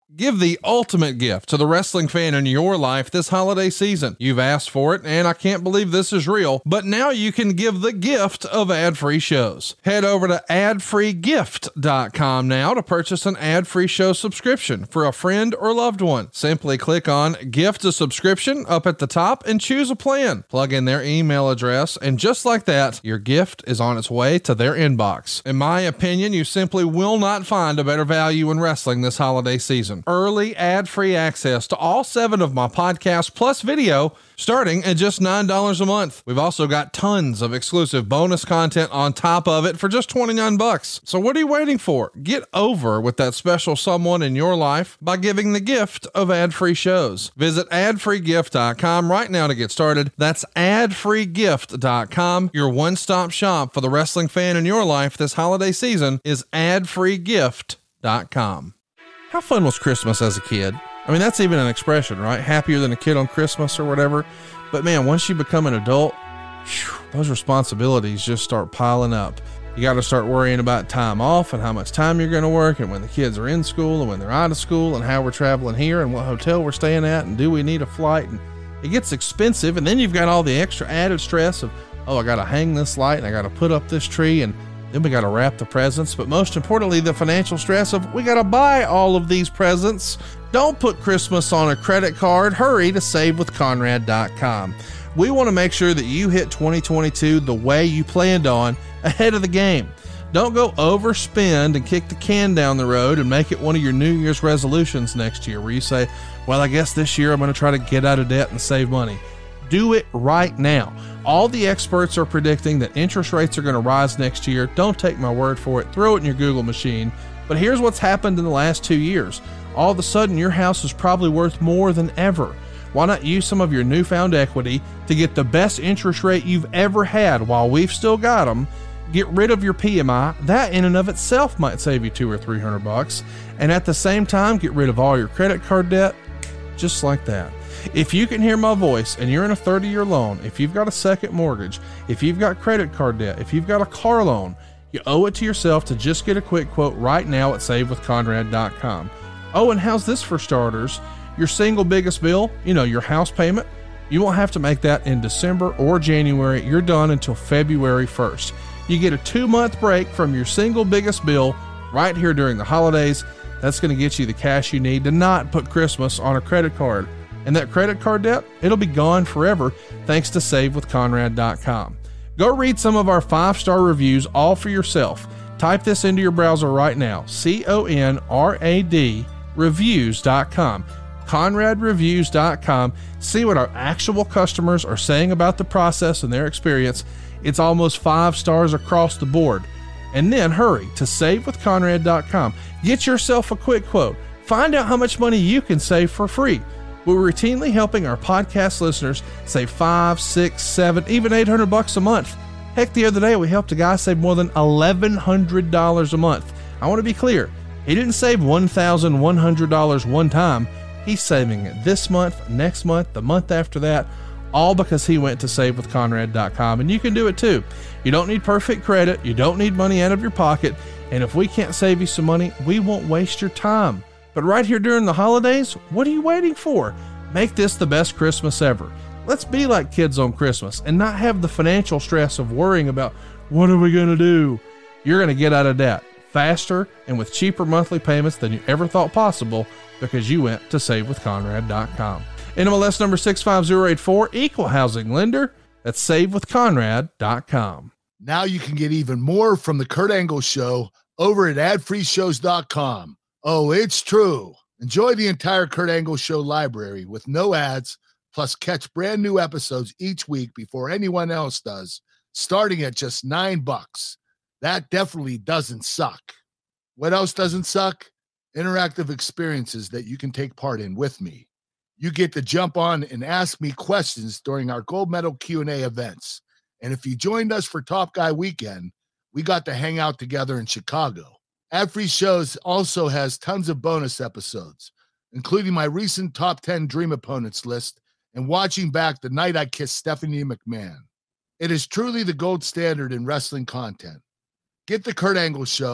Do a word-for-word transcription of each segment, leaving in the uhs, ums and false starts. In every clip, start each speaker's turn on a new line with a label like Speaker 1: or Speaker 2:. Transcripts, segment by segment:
Speaker 1: Give the ultimate gift to the wrestling fan in your life this holiday season. You've asked for it, and I can't believe this is real, but now you can give the gift of ad-free shows. Head over to ad free gift dot com now to purchase an ad-free show subscription for a friend or loved one. Simply click on Gift a Subscription up at the top and choose a plan. Plug in their email address, and just like that, your gift is on its way to their inbox. In my opinion, you simply will not find a better value in wrestling this holiday season. Early ad-free access to all seven of my podcasts plus video starting at just nine dollars a month. We've also got tons of exclusive bonus content on top of it for just twenty-nine bucks. So what are you waiting for? Get over with that special someone in your life by giving the gift of ad-free shows. Visit ad free gift dot com right now to get started. That's ad free gift dot com. Your one-stop shop for the wrestling fan in your life this holiday season is ad free gift dot com. How fun was Christmas as a kid? I mean, that's even an expression, right? Happier than a kid on Christmas or whatever. But man, once you become an adult, whew, those responsibilities just start piling up. You got to start worrying about time off and how much time you're going to work and when the kids are in school and when they're out of school and how we're traveling here and what hotel we're staying at and do we need a flight? And it gets expensive. And then you've got all the extra added stress of, oh, I got to hang this light and I got to put up this tree and then we got to wrap the presents, but most importantly, the financial stress of we got to buy all of these presents. Don't put Christmas on a credit card. Hurry to save with conrad dot com. We want to make sure that you hit twenty twenty-two the way you planned on ahead of the game. Don't go overspend and kick the can down the road and make it one of your New Year's resolutions next year where you say, well, I guess this year I'm going to try to get out of debt and save money. Do it right now. All the experts are predicting that interest rates are going to rise next year. Don't take my word for it. Throw it in your Google machine. But here's what's happened in the last two years. All of a sudden, your house is probably worth more than ever. Why not use some of your newfound equity to get the best interest rate you've ever had while we've still got them? Get rid of your P M I. That in and of itself might save you two or three hundred bucks. And at the same time, get rid of all your credit card debt, just like that. If you can hear my voice and you're in a thirty-year loan, if you've got a second mortgage, if you've got credit card debt, if you've got a car loan, you owe it to yourself to just get a quick quote right now at save with conrad dot com. Oh, and how's this for starters? Your single biggest bill, you know, your house payment, you won't have to make that in December or January. You're done until February first. You get a two-month break from your single biggest bill right here during the holidays. That's going to get you the cash you need to not put Christmas on a credit card. And that credit card debt, it'll be gone forever thanks to save with conrad dot com. Go read some of our five-star reviews all for yourself. Type this into your browser right now, C O N R A D reviews dot com. conrad reviews dot com. See what our actual customers are saying about the process and their experience. It's almost five stars across the board. And then hurry to save with conrad dot com. Get yourself a quick quote. Find out how much money you can save for free. We're routinely helping our podcast listeners save five, six, seven, even eight hundred bucks a month. Heck, the other day we helped a guy save more than eleven hundred dollars a month. I want to be clear. He didn't save one thousand one hundred dollars one time. He's saving it this month, next month, the month after that, all because he went to save with conrad dot com. And you can do it too. You don't need perfect credit. You don't need money out of your pocket. And if we can't save you some money, we won't waste your time. But right here during the holidays, what are you waiting for? Make this the best Christmas ever. Let's be like kids on Christmas and not have the financial stress of worrying about what are we going to do? You're going to get out of debt faster and with cheaper monthly payments than you ever thought possible because you went to save with conrad dot com. N M L S number six five zero eight four, equal housing lender. That's save with conrad dot com.
Speaker 2: Now you can get even more from the Kurt Angle Show over at ad free shows dot com. Oh, it's true. Enjoy the entire Kurt Angle Show library with no ads, plus catch brand new episodes each week before anyone else does, starting at just nine bucks. That definitely doesn't suck. What else doesn't suck? Interactive experiences that you can take part in with me. You get to jump on and ask me questions during our gold medal Q and A events. And if you joined us for Top Guy Weekend, we got to hang out together in Chicago. Ad Free Shows also has tons of bonus episodes, including my recent top ten Dream Opponents list and watching back the night I kissed Stephanie McMahon. It is truly the gold standard in wrestling content. Get the Kurt Angle Show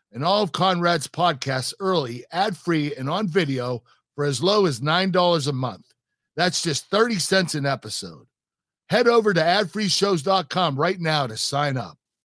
Speaker 2: and all of Conrad's podcasts early, ad-free, and on video for as low as nine dollars a month. That's just thirty cents an episode. Head over to ad free shows dot com right now to sign up.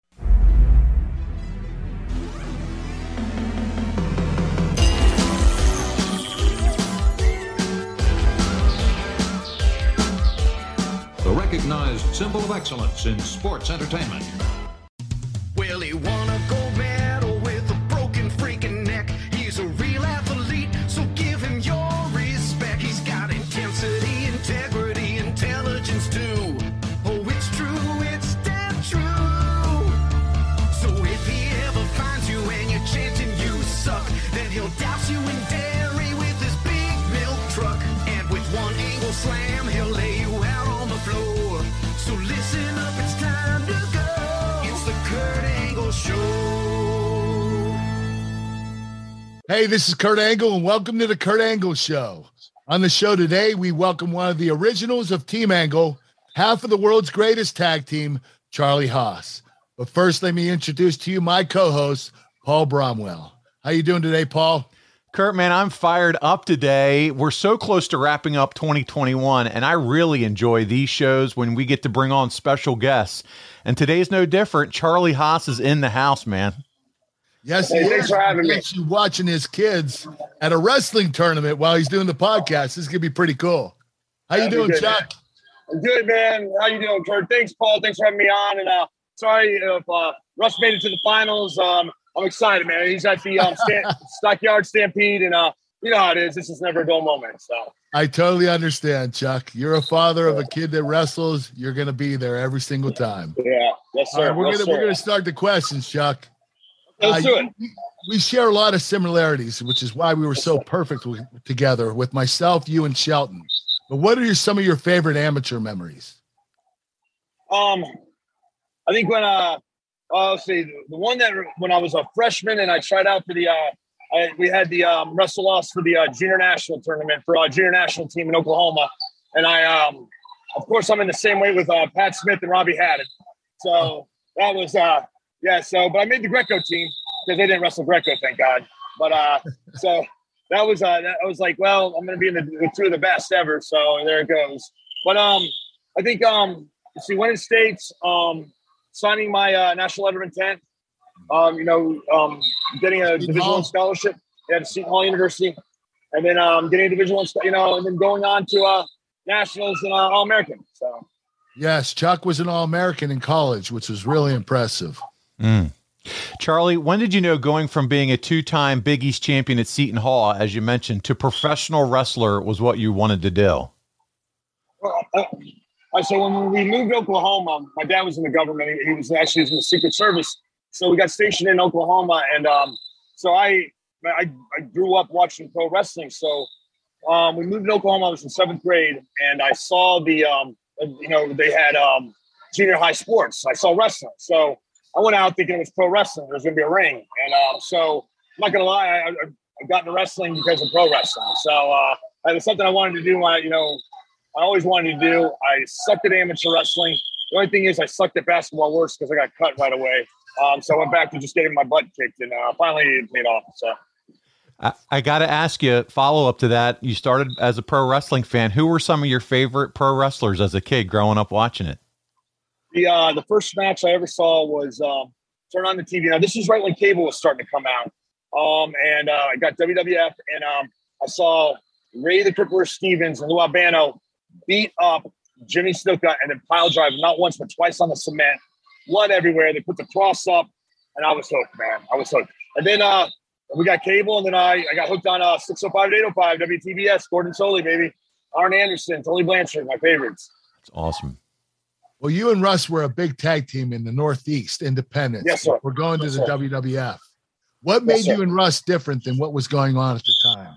Speaker 3: The recognized symbol of excellence in sports entertainment.
Speaker 4: Well, he won a gold medal with a broken freaking neck. He's a real athlete, so give him your respect. He's got intensity, integrity, intelligence too. Oh, it's true, it's damn true. So if he ever finds you and you're chanting you suck, then he'll douse you in dairy with his big milk truck. And with one angle slam, he'll lay you out on the floor. So listen up, it's time to go. It's the Kurt Angle Show.
Speaker 2: Hey, this is Kurt Angle, and welcome to the Kurt Angle Show. On the show today, we welcome one of the originals of Team Angle, half of the world's greatest tag team, Charlie Haas. But first, let me introduce to you my co-host, Paul Bromwell. How you doing today, Paul?
Speaker 5: Kurt, man, I'm fired up today. We're so close to wrapping up twenty twenty-one, and I really enjoy these shows when we get to bring on special guests. And today's no different. Charlie Haas is in the house, man.
Speaker 2: Yes,
Speaker 6: hey,
Speaker 2: he
Speaker 6: thanks
Speaker 2: is.
Speaker 6: for having me.
Speaker 2: He's watching his kids at a wrestling tournament while he's doing the podcast. This is gonna be pretty cool. How you
Speaker 6: That'd be
Speaker 2: doing,
Speaker 6: good,
Speaker 2: Chuck?
Speaker 6: man. I'm good, man. How you doing, Kurt? Thanks, Paul. Thanks for having me on. And uh, sorry if uh, Russ made it to the finals. Um, I'm excited, man. He's at the um, stand, Stockyard Stampede, and uh, you know how it is. This is never a dull moment. So
Speaker 2: I totally understand, Chuck. You're a father of a kid that wrestles. You're gonna be there every single time.
Speaker 6: yeah, yes,
Speaker 2: All
Speaker 6: sir.
Speaker 2: right, we're
Speaker 6: yes,
Speaker 2: gonna
Speaker 6: sir.
Speaker 2: we're gonna start the questions, Chuck.
Speaker 6: Let's
Speaker 2: Uh,
Speaker 6: do it.
Speaker 2: you- We share a lot of similarities, which is why we were so perfect with, together with myself, you, and Shelton. But what are your, some of your favorite amateur memories?
Speaker 6: Um, I think when uh, uh let's see, the one that when I was a freshman and I tried out for the uh, I, we had the um, wrestle loss for the uh, junior national tournament for our junior national team in Oklahoma, and I um, of course I'm in the same weight with uh, Pat Smith and Robbie Haddon, so that was uh, yeah. So, but I made the Greco team because they didn't wrestle Greco, thank God. But uh, so that was uh, that I was like, well, I'm going to be in the, the two of the best ever. So there it goes. But um, I think um. See, winning states, um, signing my uh, national letter of intent, um, you know, um, getting a
Speaker 2: Seton
Speaker 6: Division
Speaker 2: Hall.
Speaker 6: One scholarship at Seton Hall University, and then um, getting a Division One, you know, and then going on to uh, nationals and uh, All American. So,
Speaker 2: Yes, Chuck was an All-American in college, which was really impressive.
Speaker 5: Mm. Charlie, when did you know going from being a two-time Big East champion at Seton Hall, as you mentioned, to professional wrestler was what you wanted to do?
Speaker 6: well, uh, uh, so when we moved to Oklahoma, my dad was in the government. He, he was actually in the Secret Service, so we got stationed in Oklahoma, and um, so I, I I grew up watching pro wrestling. So um, we moved to Oklahoma. I was in seventh grade, and I saw the um, you know, they had um, junior high sports. I saw wrestling, so I went out thinking it was pro wrestling. There was going to be a ring, and um, so I'm not going to lie, I, I, I got into wrestling because of pro wrestling. So uh, it was something I wanted to do. When I, you know, I always wanted to do. I sucked at amateur wrestling. The only thing is, I sucked at basketball worse because I got cut right away. Um, so I went back to just getting my butt kicked, and uh, finally it paid off. So.
Speaker 5: I, I got to ask you, follow up to that. You started as a pro wrestling fan. Who were some of your favorite pro wrestlers as a kid growing up watching it?
Speaker 6: The uh, the first match I ever saw was um, turn on the T V. Now this is right when cable was starting to come out, um, and uh, I got W W F, and um, I saw Ray the Crippler Stevens and Lou Albano beat up Jimmy Snuka and then pile drive not once but twice on the cement, blood everywhere. They put the cross up, and I was hooked, man. I was hooked. And then uh, we got cable, and then I, I got hooked on uh, six oh five to eight oh five W T B S, Gordon Soley, baby, Arn Anderson, Tony Blanchard, my favorites.
Speaker 5: It's awesome.
Speaker 2: Well, you and Russ were a big tag team in the Northeast, Independence.
Speaker 6: Yes, sir.
Speaker 2: We're going to
Speaker 6: Yes,
Speaker 2: the
Speaker 6: sir.
Speaker 2: W W F. What
Speaker 6: Yes,
Speaker 2: made
Speaker 6: sir.
Speaker 2: you and Russ different than what was going on at the time?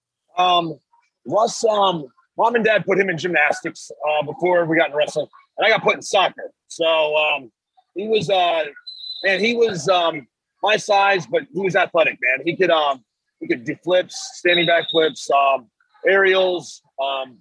Speaker 6: Um, Russ, um, mom and dad put him in gymnastics uh, before we got into wrestling, and I got put in soccer. So um, he was, uh, man, he was um, my size, but he was athletic, man. He could, um, he could do flips, standing back flips, um, aerials. Um,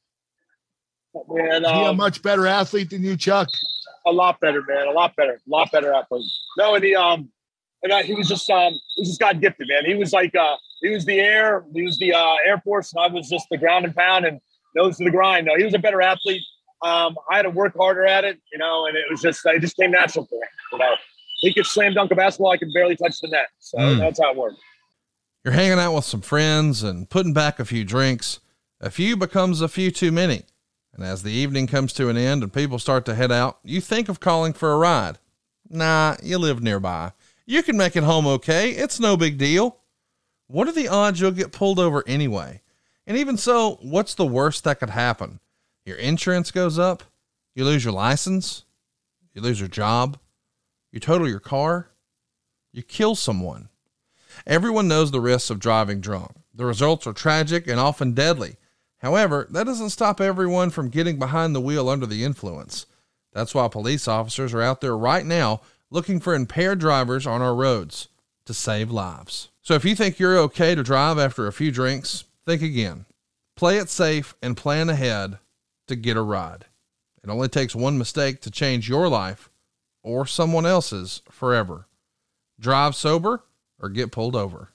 Speaker 6: and
Speaker 2: Is he a
Speaker 6: um,
Speaker 2: much better athlete than you, Chuck?
Speaker 6: a lot better, man. A lot better, a lot better athlete. No, and the um, and uh, he was just um, he was just God gifted, man. He was like uh, he was the air, he was the uh, Air Force, and I was just the ground and pound and nose to the grind. No, he was a better athlete. Um, I had to work harder at it, you know, and it was just it just came natural for him. You know, he could slam dunk a basketball, I could barely touch the net. So mm. that's how it worked.
Speaker 1: You're hanging out with some friends and putting back a few drinks. A few becomes a few too many. And as the evening comes to an end and people start to head out, you think of calling for a ride. Nah, you live nearby. You can make it home okay. It's no big deal. What are the odds you'll get pulled over anyway? And even so, what's the worst that could happen? Your insurance goes up. You lose your license. You lose your job. You total your car. You kill someone. Everyone knows the risks of driving drunk. The results are tragic and often deadly. However, that doesn't stop everyone from getting behind the wheel under the influence. That's why police officers are out there right now looking for impaired drivers on our roads to save lives. So if you think you're okay to drive after a few drinks, think again. Play it safe and plan ahead to get a ride. It only takes one mistake to change your life or someone else's forever. Drive sober or get pulled over.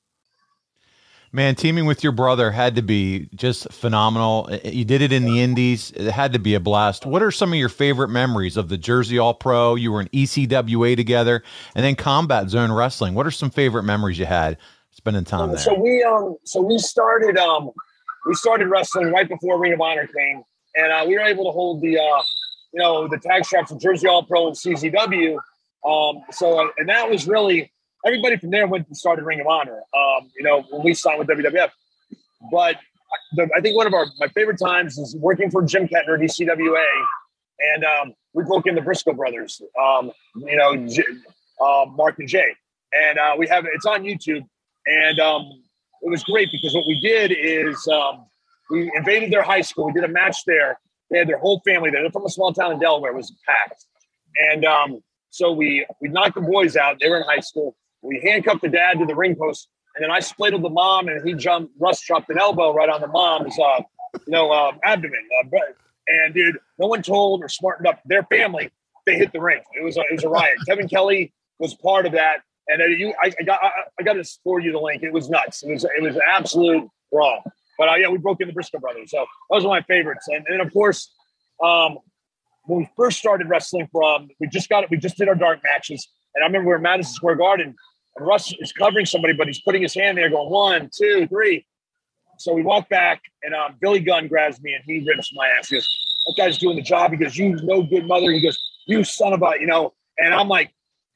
Speaker 5: Man, teaming with your brother had to be just phenomenal. You did it in the Indies. It had to be a blast. What are some of your favorite memories of the Jersey All-Pro? You were in E C W A together, and then Combat Zone Wrestling. What are some favorite memories you had spending time there?
Speaker 6: So we um so we started um we started wrestling right before Ring of Honor came, and uh, we were able to hold the uh you know the tag straps of Jersey All-Pro and C Z W. Um, so uh, and that was really. Everybody from there went and started Ring of Honor, um, you know, when we signed with W W F. But the, I think one of our my favorite times is working for Jim Kettner at E C W A, and um, we broke in the Briscoe brothers, um, you know, J, uh, Mark and Jay, and uh, we have it's on YouTube, and um, it was great because what we did is um, we invaded their high school. We did a match there. They had their whole family there. They're from a small town in Delaware. It was packed, and um, so we we knocked the boys out. They were in high school. We handcuffed the dad to the ring post, and then I splatted the mom, and he jumped, Russ dropped an elbow right on the mom's, uh, you know, uh, abdomen. Uh, and dude, no one told or smartened up their family. They hit the ring. It was a, it was a riot. Kevin Kelly was part of that, and uh, you, I, I got, I, I got to forward you the link. It was nuts. It was, it was absolute brawl. But uh, yeah, we broke in the Briscoe brothers, so those are my favorites. And, and of course, um, when we first started wrestling, from we just got it. We just did our dark matches. And I remember we were in Madison Square Garden, and Russ is covering somebody, but he's putting his hand there going, one, two, three. So we walk back, and um, Billy Gunn grabs me, and he rips my ass. He goes, that guy's doing the job. He goes, you no good mother. He goes, you son of a, you know. And I'm like,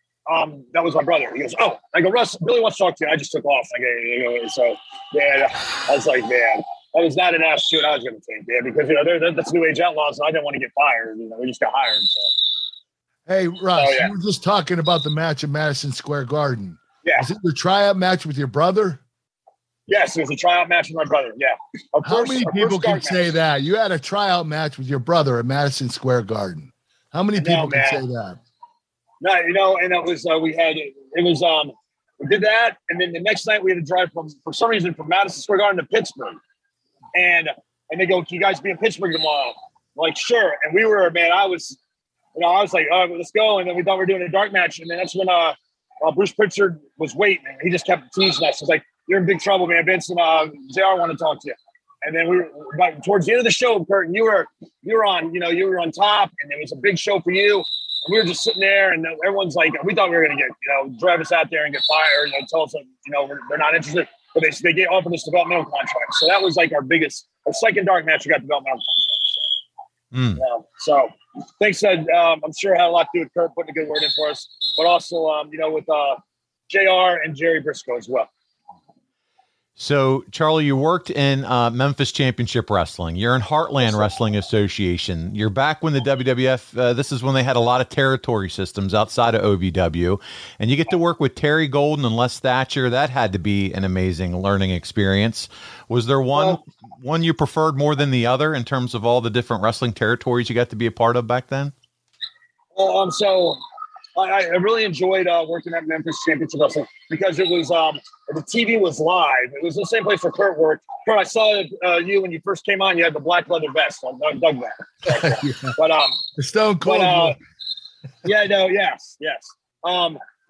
Speaker 6: um, that was my brother. He goes, oh. I go, Russ, Billy wants to talk to you. I just took off. Like, you know, so, yeah, I was like, man, that was not an ass shoot I was going to take, man, because, you know, they're, they're, that's New Age Outlaws, and I didn't want to get fired. You know, we just got hired, so.
Speaker 2: Hey, Russ, oh, yeah. You were just talking about the match at Madison Square Garden.
Speaker 6: Yeah.
Speaker 2: Was it the tryout match with your brother?
Speaker 6: Yes, it was a tryout match with my brother. Yeah. Our
Speaker 2: How
Speaker 6: first,
Speaker 2: many people can say match. that? You had a tryout match with your brother at Madison Square Garden. How many people know, can say that?
Speaker 6: No, you know, and it was, uh, we had, it was, um, we did that. And then the next night we had to drive from, for some reason, from Madison Square Garden to Pittsburgh. And, and they go, can you guys be in Pittsburgh tomorrow? I'm like, sure. And we were, man, I was, You know, I was like, all right, let's go. And then we thought we were doing a dark match. And then that's when uh, uh, Bruce Pritchard was waiting. And he just kept teasing us. He was like, you're in big trouble, man. Vince and uh, J R want to talk to you. And then we were like, towards the end of the show, Kurt, and you were, you were on, you know, you were on top. And it was a big show for you. And we were just sitting there. And everyone's like, we thought we were going to get, you know, drive us out there and get fired. You know, tell us, you know, we're, they're not interested. But they, they get offered us developmental contracts. So that was like our biggest, our second dark match, we got developmental contracts. So, mm. yeah, so thanks, uh, um, I'm sure it had a lot to do with Kurt putting a good word in for us, but also, um, you know, with uh, J R and Jerry Briscoe as well.
Speaker 5: So, Charlie, you worked in uh, Memphis Championship Wrestling. You're in Heartland Wrestling Association. You're back when the W W F, uh, this is when they had a lot of territory systems outside of O V W. And you get to work with Terry Golden and Les Thatcher. That had to be an amazing learning experience. Was there one well, one you preferred more than the other in terms of all the different wrestling territories you got to be a part of back then?
Speaker 6: Well, um, so I, I really enjoyed uh, working at Memphis Championship Wrestling because it was um, the T V was live. It was the same place where Kurt worked. Kurt, I saw uh, you when you first came on. You had the black leather vest. I dug that. yeah. But um,
Speaker 2: the Stone Cold.
Speaker 6: But, uh, yeah, no, yes, yes. Um,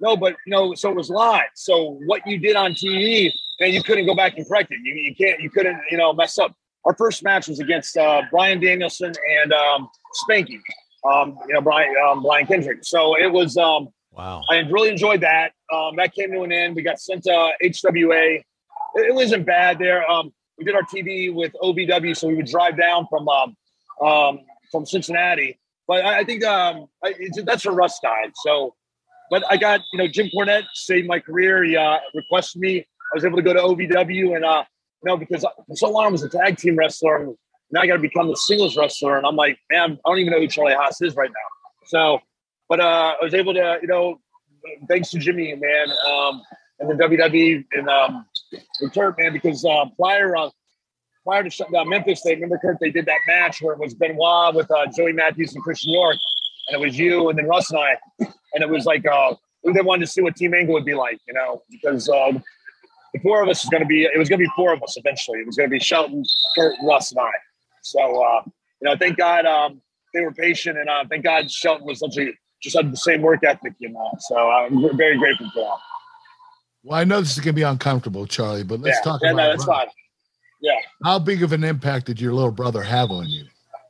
Speaker 6: no, but no, so it was live. So what you did on T V, man, you couldn't go back and correct it. You, you can't, you couldn't, you know, mess up. Our first match was against uh, Brian Danielson and um, Spanky, um, you know, Brian, um, Brian Kendrick. So it was, um,
Speaker 5: wow.
Speaker 6: I really enjoyed that. Um, that came to an end. We got sent to H W A. It, it wasn't bad there. Um, we did our T V with O V W, so we would drive down from um, um, from Cincinnati. But I, I think um, I, it's, that's where Russ died. So, but I got, you know, Jim Cornette saved my career. He uh, requested me. I was able to go to O V W, and uh, you know, because for so long I was a tag team wrestler, and now I got to become the singles wrestler. And I'm like, man, I don't even know who Charlie Haas is right now. So, but uh, I was able to, you know, thanks to Jimmy, man, um, and the W W E and um, and Kurt, man, because uh, prior uh, prior to shutting down Memphis, they remember Kurt, they did that match where it was Benoit with uh, Joey Matthews and Christian York, and it was you and then Russ and I, and it was like uh, they wanted to see what Team Angle would be like, you know, because uh, the four of us is going to be, it was going to be four of us eventually. It was going to be Shelton, Kurt, Russ, and I. So, uh, you know, thank God um, they were patient, and uh, thank God Shelton was such a just had the same work ethic, you know. So I'm very grateful for that.
Speaker 2: Well, I know this is going to be uncomfortable, Charlie, but let's
Speaker 6: yeah,
Speaker 2: talk
Speaker 6: yeah,
Speaker 2: about
Speaker 6: no, that's
Speaker 2: brother.
Speaker 6: fine. Yeah.
Speaker 2: How big of an impact did your little brother have on you?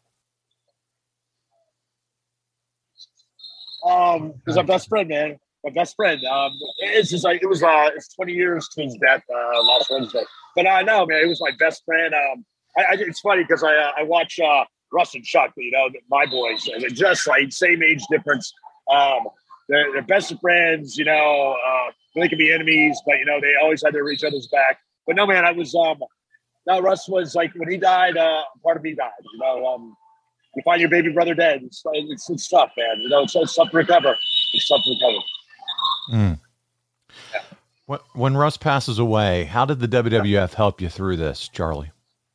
Speaker 6: Um, it was our best friend, man. My best friend. Um, it's just like it was. Uh, it's twenty years to his death uh, last Wednesday. But I uh, know, man, it was my best friend. Um, I, I it's funny because I uh, I watch uh, Russ and Chuck, you know, my boys, and they're just like same age difference. Um, they're, they're best of friends, you know. Uh, they can be enemies, but you know they always had their each other's back. But no, man, I was. Um, no, Russ was like when he died. Uh, part of me died. You know, um, you find your baby brother dead. It's it's, it's tough, man. You know, it's, it's tough to recover. It's tough to recover.
Speaker 5: Mm.
Speaker 6: Yeah.
Speaker 5: When, when Russ passes away, how did the W W F help you through this, Charlie?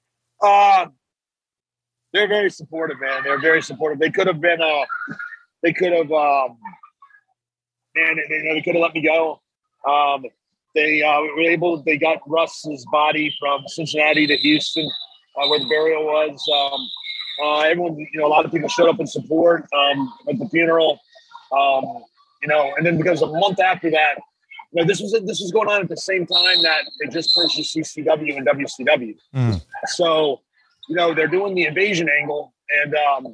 Speaker 6: Uh, they're very supportive, man. They're very supportive. They could have been, uh, they could have, um, man, they, you know, they could have let me go. Um, they uh, were able, they got Russ's body from Cincinnati to Houston, uh, where the burial was. Um, uh, everyone, you know, a lot of people showed up in support um, at the funeral. Um, you know, and then because a month after that, you know, this was this was going on at the same time that they just purchased C C W and W C W.
Speaker 5: Mm.
Speaker 6: So, you know, they're doing the invasion angle, and um,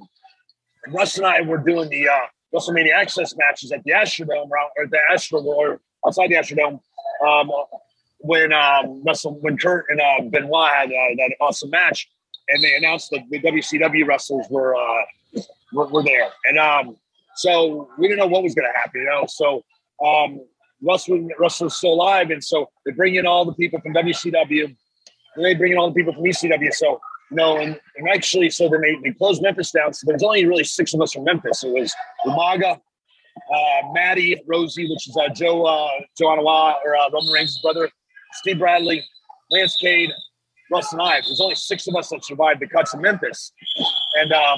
Speaker 6: Russ and I were doing the uh, WrestleMania Access matches at the Astrodome, or the Astro, or outside the Astrodome, um, when um, Russell, when Kurt and uh, Benoit had uh, that awesome match, and they announced that the W C W wrestlers were uh, were, were there, and um, so we didn't know what was going to happen, you know. So um, Russ was, Russ was still alive, and so they bring in all the people from W C W, and they bring in all the people from E C W. So you know, and, and actually, so then they, they closed Memphis down. So there's only really six of us from Memphis. It was Umaga, uh, Maddie, Rosie, which is uh, Joe uh, Joe Anawa, or uh, Roman Reigns' brother, Steve Bradley, Lance Cade, Russ, and I. There's only six of us that survived the cuts in Memphis, and um,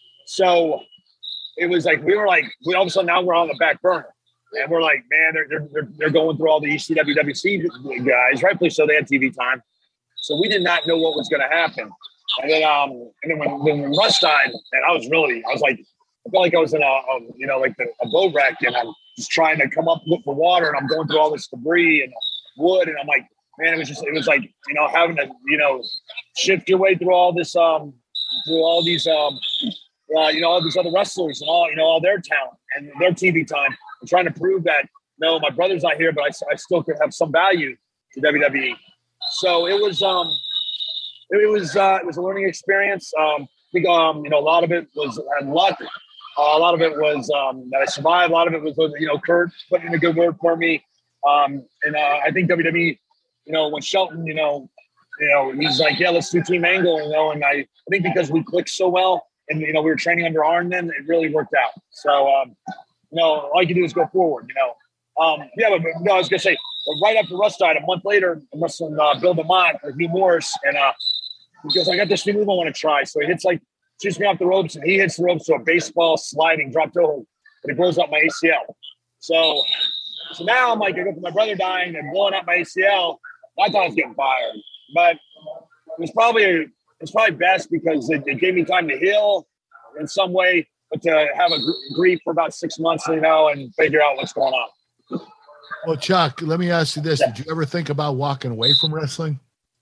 Speaker 6: so. It was like, we were like, we all of a sudden now we're on the back burner. And we're like, man, they're they're, they're going through all the E C W, W C guys. Rightfully so, they had T V time. So we did not know what was going to happen. And then um, and then when, when Russ died, and I was really, I was like, I felt like I was in a, a you know, like the, a boat wreck, and I'm just trying to come up with the water, and I'm going through all this debris and wood. And I'm like, man, it was just, it was like, you know, having to, you know, shift your way through all this, um, through all these, um, Uh, you know, all these other wrestlers and all, you know, all their talent and their T V time. I'm trying to prove that, no, my brother's not here, but I, I still could have some value to W W E. So it was, um, it, it was, uh, it was a learning experience. Um, I think, um, you know, a lot of it was and luck. Uh, a lot of it was um, that I survived. A lot of it was, you know, Kurt putting in a good word for me. Um, and uh, I think W W E, you know, when Shelton, you know, you know, he's like, yeah, let's do Team Angle, you know, and I, I think because we clicked so well. And, you know, we were training under Arn then, it really worked out. So, um, you know, all you can do is go forward, you know. Um, yeah, but, but no, I was going to say, right after Russ died, a month later, I'm wrestling uh, Bill DeMott with Hugh Morris. And uh, he goes, I got this new move I want to try. So he hits like, shoots me off the ropes, and he hits the ropes to a baseball sliding drop toe hold. And it blows up my A C L. So, so now I'm like, I go for my brother dying and blowing up my A C L. I thought I was getting fired. But it was probably a, It's probably best because it, it gave me time to heal in some way, but to have a gr- grief for about six months, you know, and figure out what's going on.
Speaker 2: Well, Chuck, let me ask you this: Did you ever think about walking away from wrestling?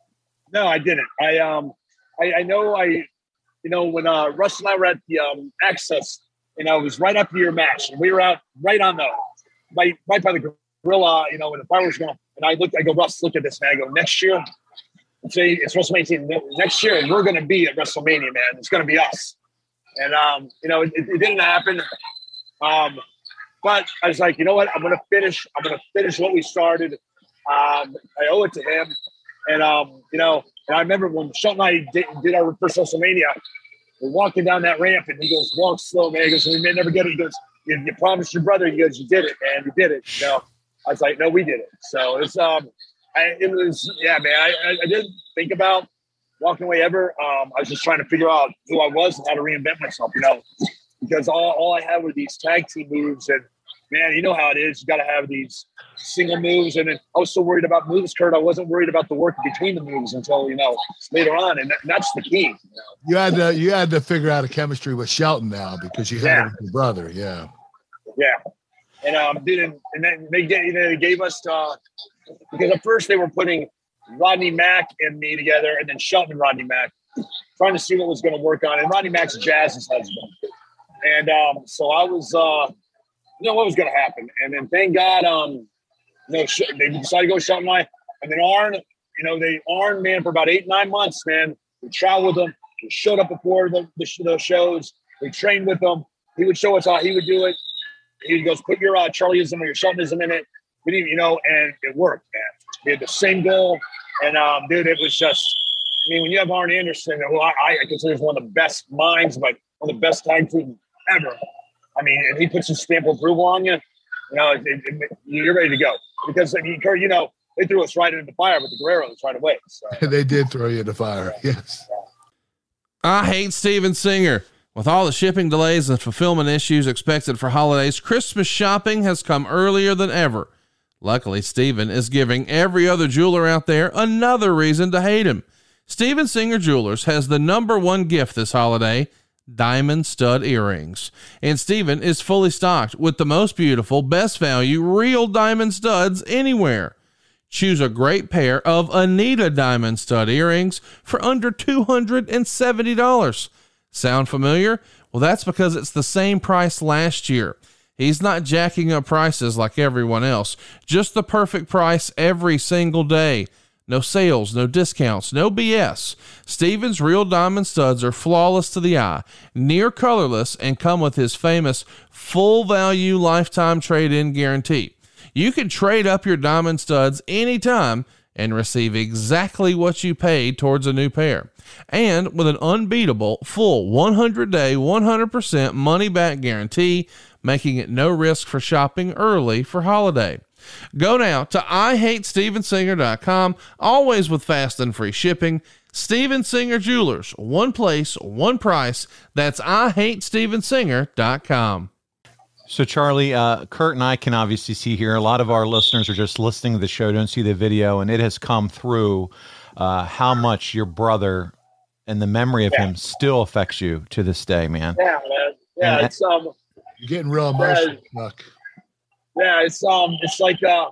Speaker 6: No, I didn't. I um, I, I know I, you know, when uh, Russ and I were at the um, Access, you know, it was right after your match, and we were out right on the, right, right by the gorilla, you know, when the fireworks were going. And I looked, I go, Russ, look at this, man. I go, next year, say it's WrestleMania next year, and we're going to be at WrestleMania, man. It's going to be us. And um, you know, it, it didn't happen. Um, but I was like, you know what? I'm going to finish. I'm going to finish what we started. Um, I owe it to him. And um, you know, and I remember when Shelton and I did, did our first WrestleMania, we're walking down that ramp, and he goes, "Walk slow, man." He goes, "We may never get it." He goes, "You, you promised your brother." He goes, "You did it, man. You did it." You know, I was like, "No, we did it." So it's um, I, it was yeah, man. I, I, I didn't think about walking away ever. Um, I was just trying to figure out who I was and how to reinvent myself. You know, because all all I had were these tag team moves, and man, you know how it is. You got to have these single moves, and then I was so worried about moves, Kurt. I wasn't worried about the work between the moves until you know later on, and, that, and that's the key. You know?
Speaker 2: You had to you had to figure out a chemistry with Shelton now because you had
Speaker 6: Yeah.
Speaker 2: it with your brother. Yeah,
Speaker 6: Yeah, and um, didn't and then they gave, you know, they gave us uh, because at first they were putting Rodney Mack and me together, and then Shelton and Rodney Mack, trying to see what was going to work on. And Rodney Mack's Jazz's husband, and um, so I was. Uh, You know what was going to happen, and then thank God, um, you know, sh- they decided to go with Shelton and I, and then Arn, you know, they Arn, man, for about eight nine months, man, we traveled with him, we showed up before the, the, the shows, we trained with him. He would show us how he would do it. He goes, "Put your uh, Charlieism or your Sheltonism in it," we didn't, you know, and it worked, man. We had the same goal, and um, dude, it was just. I mean, when you have Arn Anderson, who I, I consider one of the best minds, but one of the best tag team ever. I mean, if he puts his stamp of approval on you, you know, it, it, it, you're ready to go. Because, I mean, you know, they threw us right into the fire with the Guerreros right away. So.
Speaker 2: they did throw you in the fire. Yes.
Speaker 1: I hate Steven Singer. With all the shipping delays and fulfillment issues expected for holidays, Christmas shopping has come earlier than ever. Luckily, Steven is giving every other jeweler out there another reason to hate him. Steven Singer Jewelers has the number one gift this holiday, diamond stud earrings. And Steven is fully stocked with the most beautiful, best value, real diamond studs anywhere. Choose a great pair of Anita diamond stud earrings for under two hundred seventy dollars. Sound familiar? Well, that's because it's the same price last year. He's not jacking up prices like everyone else. Just the perfect price every single day. No sales, no discounts, no B S. Steven's real diamond studs are flawless to the eye, near colorless, and come with his famous full value lifetime trade-in guarantee. You can trade up your diamond studs anytime and receive exactly what you paid towards a new pair. And with an unbeatable full one hundred day, one hundred percent money back guarantee, making it no risk for shopping early for holiday. Go now to I hate steven singer dot com, always with fast and free shipping. Steven Singer Jewelers, one place, one price. That's I hate steven singer dot com.
Speaker 5: So, Charlie, uh, Kurt and I can obviously see here, a lot of our listeners are just listening to the show, don't see the video, and it has come through uh, how much your brother and the memory of
Speaker 6: Yeah.
Speaker 5: him still affects you to this day, man.
Speaker 6: Yeah, man. Yeah,
Speaker 5: And-
Speaker 6: it's um,
Speaker 2: You're getting real emotional, Chuck.
Speaker 6: yeah, it's um, it's like uh,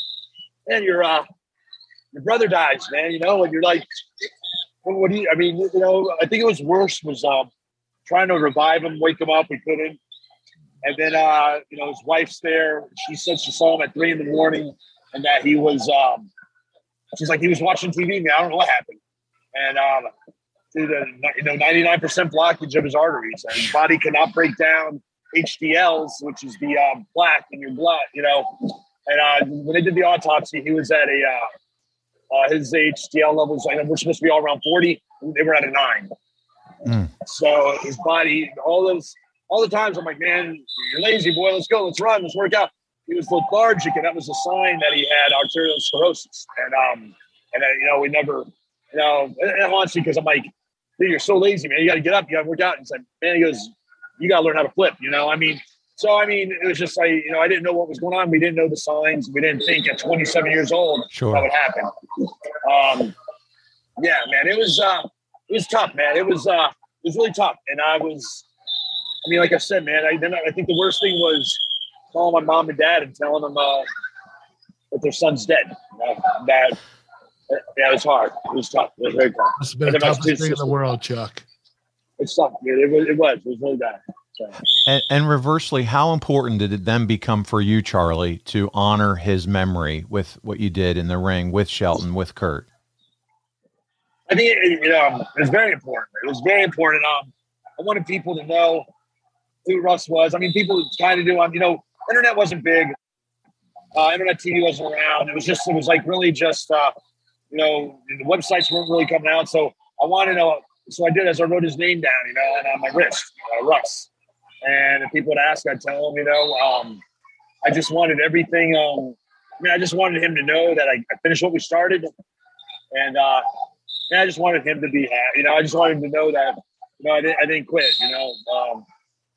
Speaker 6: man, your uh, your brother dies, man. You know, and you're like, what, what do you? I mean, you know, I think it was worse was um, trying to revive him, wake him up. We couldn't. And then, uh, you know, his wife's there. She said she saw him at three in the morning and that he was, um, she's like, he was watching T V. Man, I don't know what happened. And, um, through the, you know, ninety-nine percent blockage of his arteries. And his body cannot break down H D Ls, which is the uh, plaque in your blood, you know. And uh, when they did the autopsy, he was at a, uh, uh, his H D L levels, I know we're supposed to be all around forty. They were at a nine.
Speaker 5: Mm.
Speaker 6: So his body, all those, all the times I'm like, man, you're lazy, boy. Let's go. Let's run. Let's work out. He was lethargic, and that was a sign that he had arterial sclerosis. And, um, and uh, you know, we never, you know, and, and honestly, because I'm like, dude, you're so lazy, man. You got to get up. You got to work out. And he's like, man, he goes, you got to learn how to flip, you know? I mean, so, I mean, it was just like, you know, I didn't know what was going on. We didn't know the signs. We didn't think at twenty-seven years old
Speaker 5: Sure.
Speaker 6: that would happen. Um, yeah, man, it was, uh, it was tough, man. It was, uh, it was really tough. And I was, I mean, like I said, man, I, then I think the worst thing was calling my mom and dad and telling them, uh, that their son's dead. That, that yeah, it was hard. It was tough. It was very tough.
Speaker 2: Must have been the toughest thing in the world, Chuck.
Speaker 6: It's tough. It was. It was. It was really bad. So.
Speaker 5: And, and reversely, how important did it then become for you, Charlie, to honor his memory with what you did in the ring with Shelton, with Kurt?
Speaker 6: I think it, you know, it was very important. It was very important. Um, I wanted people to know who Russ was. I mean, people kind of do. Um, you know, internet wasn't big. Uh, internet T V wasn't around. It was just. It was like really just. Uh, you know, the websites weren't really coming out. So I wanted to know. So I did as I wrote his name down. You know, and on my wrist, uh, Russ. And if people would ask, I'd tell them, you know, um, I just wanted everything. Um, I mean, I just wanted him to know that I, I finished what we started. And, uh, and I just wanted him to be happy. You know, I just wanted him to know that, you know, I didn't, I didn't quit, you know. Um,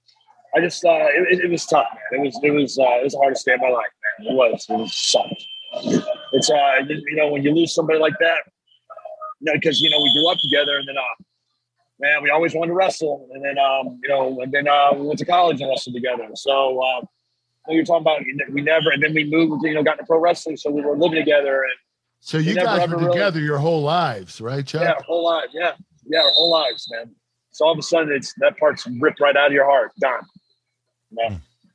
Speaker 6: I just, uh, it, it was tough, man. It was, it was, uh, it was the hardest day of my life, man. It was, it was sucked. It's, uh, you, you know, when you lose somebody like that, you know, because, you know, we grew up together and then, uh, man, we always wanted to wrestle, and then um, you know, and then uh, we went to college and wrestled together. So uh, you're talking about we never, and then we moved, you know, got into pro wrestling, so we were living together. And
Speaker 2: so you
Speaker 6: we
Speaker 2: guys were
Speaker 6: really,
Speaker 2: together your whole lives, right, Chuck?
Speaker 6: Yeah, our whole lives, yeah, yeah, our whole lives, man. So all of a sudden, it's that part's ripped right out of your heart, done. Yeah.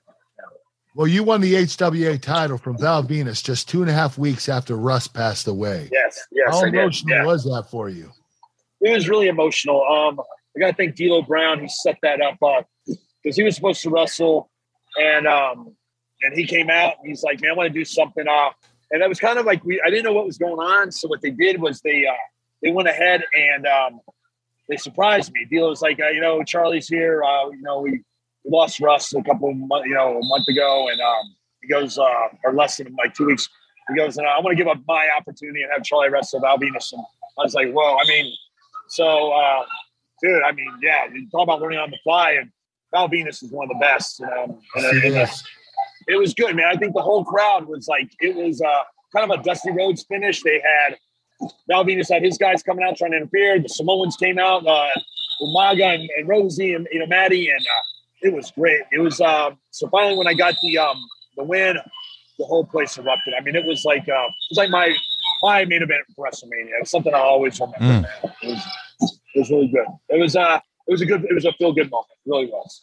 Speaker 2: Well, you won the H W A title from Val Venus just two and a half weeks after Russ passed away.
Speaker 6: Yes, yes.
Speaker 2: How
Speaker 6: I did.
Speaker 2: emotional
Speaker 6: Yeah.
Speaker 2: was that for you?
Speaker 6: It was really emotional. Um, I got to thank D'Lo Brown. He set that up because uh, he was supposed to wrestle, and um, and he came out. And he's like, "Man, I want to do something." Uh, and it was kind of like we. I didn't know what was going on, so what they did was they uh, they went ahead and um, they surprised me. D'Lo was like, uh, "You know, Charlie's here. Uh, you know, we, we lost Russ a couple of months, you know, a month ago, and um, he goes, uh, or less than like two weeks. He goes, and I want to give up my opportunity and have Charlie wrestle Val Venus." And I was like, "Whoa!" I mean. So, uh, dude, I mean, yeah, you talk about learning on the fly, and Val Venus is one of the best. You know, and, and, and, uh, it was good, man. I think the whole crowd was like, it was uh, kind of a Dusty Rhodes finish. They had Val Venus had his guys coming out trying to interfere. The Samoans came out, uh, Umaga and, and Rosie and you know Maddie, and uh, it was great. It was uh, so finally when I got the um, the win, the whole place erupted. I mean, it was like uh, it was like my. my main event for WrestleMania. It was something I always remember. Mm. Man. It was, it was really good. It was uh, it was a good, it was a feel good moment. It really was.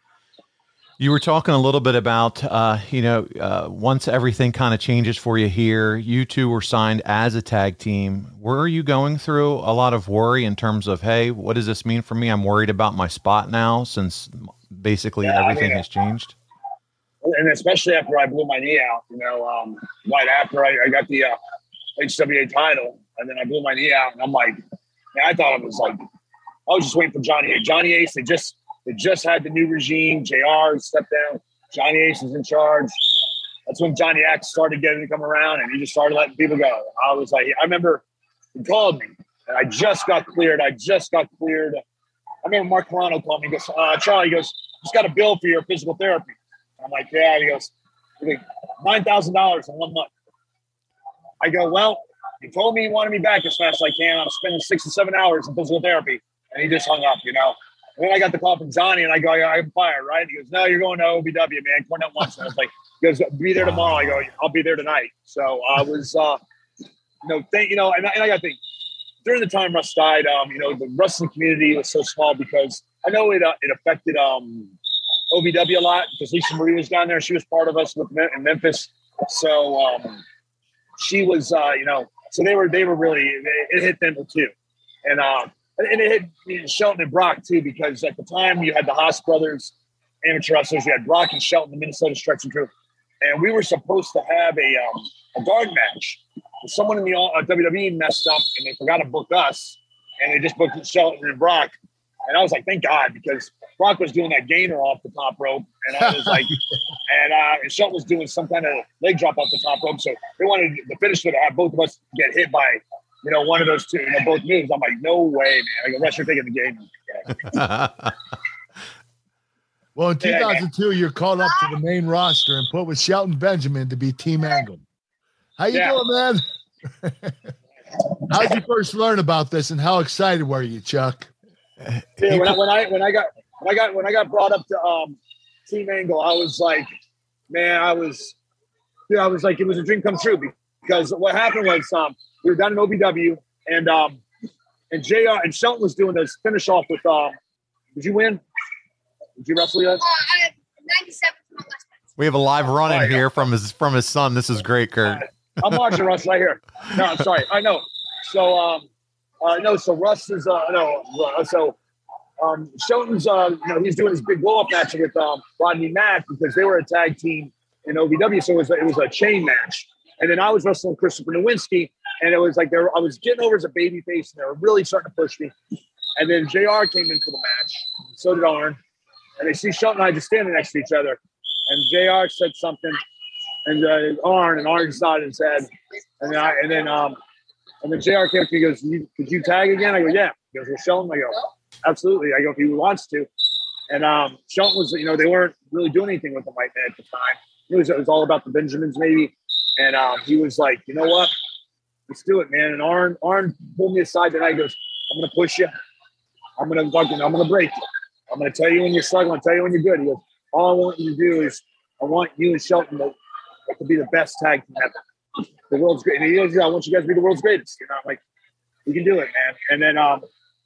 Speaker 5: You were talking a little bit about, uh, you know, uh, once everything kind of changes for you here, you two were signed as a tag team. Were you going through a lot of worry in terms of, hey, what does this mean for me? I'm worried about my spot now since basically yeah, everything I mean, has changed.
Speaker 6: And especially after I blew my knee out, you know, um, right after I, I got the uh, H W A title, and then I blew my knee out, and I'm like, man, I thought it was like, I was just waiting for Johnny Ace. Johnny Ace, they just they just had the new regime. J R stepped down. Johnny Ace is in charge. That's when Johnny Axe started getting to come around, and he just started letting people go. I was like, I remember he called me, and I just got cleared. I just got cleared. I remember Mark Carano called me. He goes, uh, Charlie, he goes, just got a bill for your physical therapy. I'm like, yeah. He goes, nine thousand dollars in one month. I go, well, he told me he wanted me back as fast as I can. I'm spending six to seven hours in physical therapy. And he just hung up, you know. And then I got the call from Johnny, and I go, I'm fired, right? He goes, no, you're going to O V W, man. Cornette wants me. I was like, he goes, be there tomorrow. I go, I'll be there tonight. So I was, uh, you know, think, you know, and I, and I got to think, during the time Russ died, um, you know, the wrestling community was so small because I know it uh, it affected um, O V W a lot because Lisa Marie was down there. She was part of us with in Memphis. So, um, she was, uh, you know, so they were, they were really, it hit them too. And, uh, and it hit you know, Shelton and Brock too, because at the time you had the Haas brothers, amateur wrestlers, you had Brock and Shelton, the Minnesota Stretching Crew. And we were supposed to have a, um, a guard match. Someone in the uh, W W E messed up and they forgot to book us. And they just booked Shelton and Brock. And I was like, thank God, because Brock was doing that gainer off the top rope. And I was like, and, uh, and Shelton was doing some kind of leg drop off the top rope. So they wanted the finish to have both of us get hit by, you know, one of those two, you know, both moves. I'm like, no way, man. I go, Russ, you're taking the game. Yeah.
Speaker 2: Well, in two thousand two, you're called up to the main roster and put with Shelton Benjamin to be Team Angle. How you yeah. doing, man? How did you first learn about this, and how excited were you, Chuck?
Speaker 6: Yeah, when I when I when I got when I got when I got brought up to um, Team Angle, I was like, man, I was dude, I was like, it was a dream come true because what happened was um, we were down in O V W and um, and J R and Shelton was doing this finish off with. Um, did you win? Did you wrestle yet?
Speaker 7: Uh, I have ninety-seven for my last match.
Speaker 5: We have a live run-in
Speaker 6: Oh, yeah.
Speaker 5: here from his from his son. This is great, Kurt.
Speaker 6: I'm watching Russ right here. No, I'm sorry. I know. So, um, uh, no, so Russ is, uh, no, uh, so, um, Shelton's, uh, you know, he's doing his big blow-up match with, um, Rodney Mack because they were a tag team in O V W. So it was, it was a chain match. And then I was wrestling Christopher Nowinski and it was like, they were, I was getting over as a baby face and they were really starting to push me. And then J R came in for the match. So did Arn. And they see Shelton and I just standing next to each other. And J R said something. And uh, Arn and Arn just nodded his head, and then I, and then um and then J R came up to me and goes, you, "Could you tag again?" I go, "Yeah." He goes, "Well, Shelton." I go, "Absolutely." I go, "If he wants to." And um, Shelton was, you know, they weren't really doing anything with him right there at the time. It was it was all about the Benjamins maybe, and um, he was like, "You know what? Let's do it, man." And Arn Arn pulled me aside and I goes, "I'm gonna push you. I'm gonna fucking I'm gonna break you. I'm gonna tell you when you're struggling. Tell you when you're good." He goes, "All I want you to do is I want you and Shelton to." to be the best tag team ever. The world's great. And he goes, "I want you guys to be the world's greatest." You know, I'm like, "We can do it, man." And then um,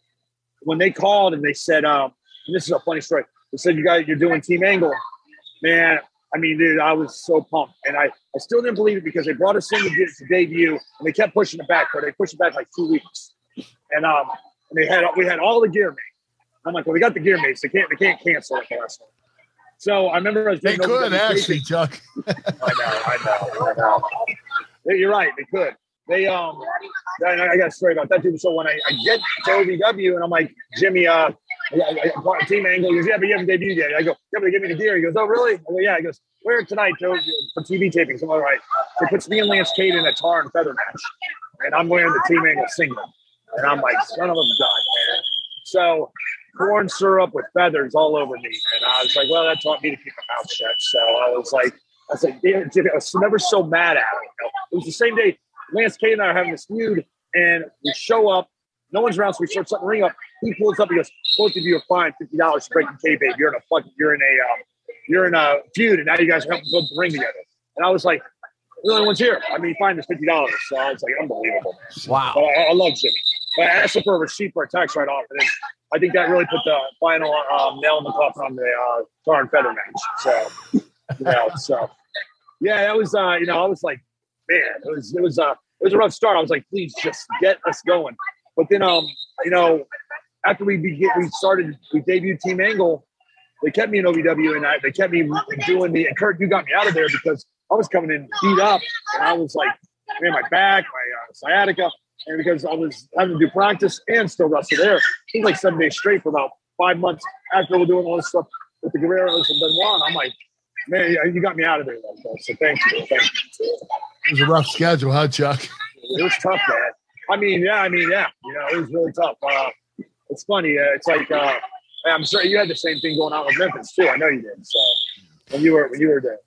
Speaker 6: when they called and they said, um, and this is a funny story. They said, "You guys, you're doing Team Angle." Man, I mean, dude, I was so pumped. And I, I still didn't believe it because they brought us in to, get, to debut and they kept pushing it back, but they pushed it back like two weeks. And um, and they had we had all the gear made. I'm like, well, we got the gear made, so they can't, they can't cancel it for us. So I remember I was
Speaker 2: They
Speaker 6: doing
Speaker 2: could actually, Chuck.
Speaker 6: I know, I know, I know. Yeah, you're right. They could. They um. I, I got a story about that too. So when I, I get to O V W and I'm like, "Jimmy, uh, I, I, I, Team Angle." He goes, "Yeah, but you haven't debuted yet." I go, "Yeah, but they give me the gear." He goes, "Oh, really?" I go, "Yeah." He goes, "Where tonight, Joe, for T V tapings?" I'm all right. So he puts me and Lance Cade in a tar and feather match, and I'm wearing the Team Angle singlet, and I'm like, "Son of a gun, man!" So. Corn syrup with feathers all over me. And I was like, well, that taught me to keep my mouth shut. So I was like, I was like, damn, I was never so mad at him. You know? It was the same day Lance Cade and I are having this feud, and we show up. No one's around, so we start something ring up. He pulls up. He goes, "Both of you are fined fifty dollars for breaking kayfabe. You're in a fucking, you're in a, um, you're in a feud, and now you guys are helping build the ring together." And I was like, "The only one's here. I mean, fine, it's fifty dollars." So I was like, unbelievable.
Speaker 5: Wow.
Speaker 6: But I, I love Jimmy. But I asked him for a receipt for a tax write-off, and then I think that really put the final um, nail in the coffin on the uh, tar and feather match. So, you know, so yeah, that was, uh, you know, I was like, man, it was, it was, uh, it was a rough start. I was like, please just get us going. But then, um, you know, after we begin, we started, we debuted Team Angle. They kept me in O V W, and I, they kept me doing the. And Kurt, you got me out of there because I was coming in beat up, and I was like, man, my back, my uh, sciatica. And because I was having to do practice and still wrestle there, it was like seven days straight for about five months after we're doing all this stuff with the Guerreros and Benoit. I'm like, man, you got me out of there. Like that. So thank you. Thank you.
Speaker 2: It was a rough schedule, huh, Chuck?
Speaker 6: It was tough, man. I mean, yeah, I mean, yeah. You know, it was really tough. Uh, it's funny. Uh, it's like, uh, I'm sure you had the same thing going on with Memphis too. I know you did. So when you were when you were there,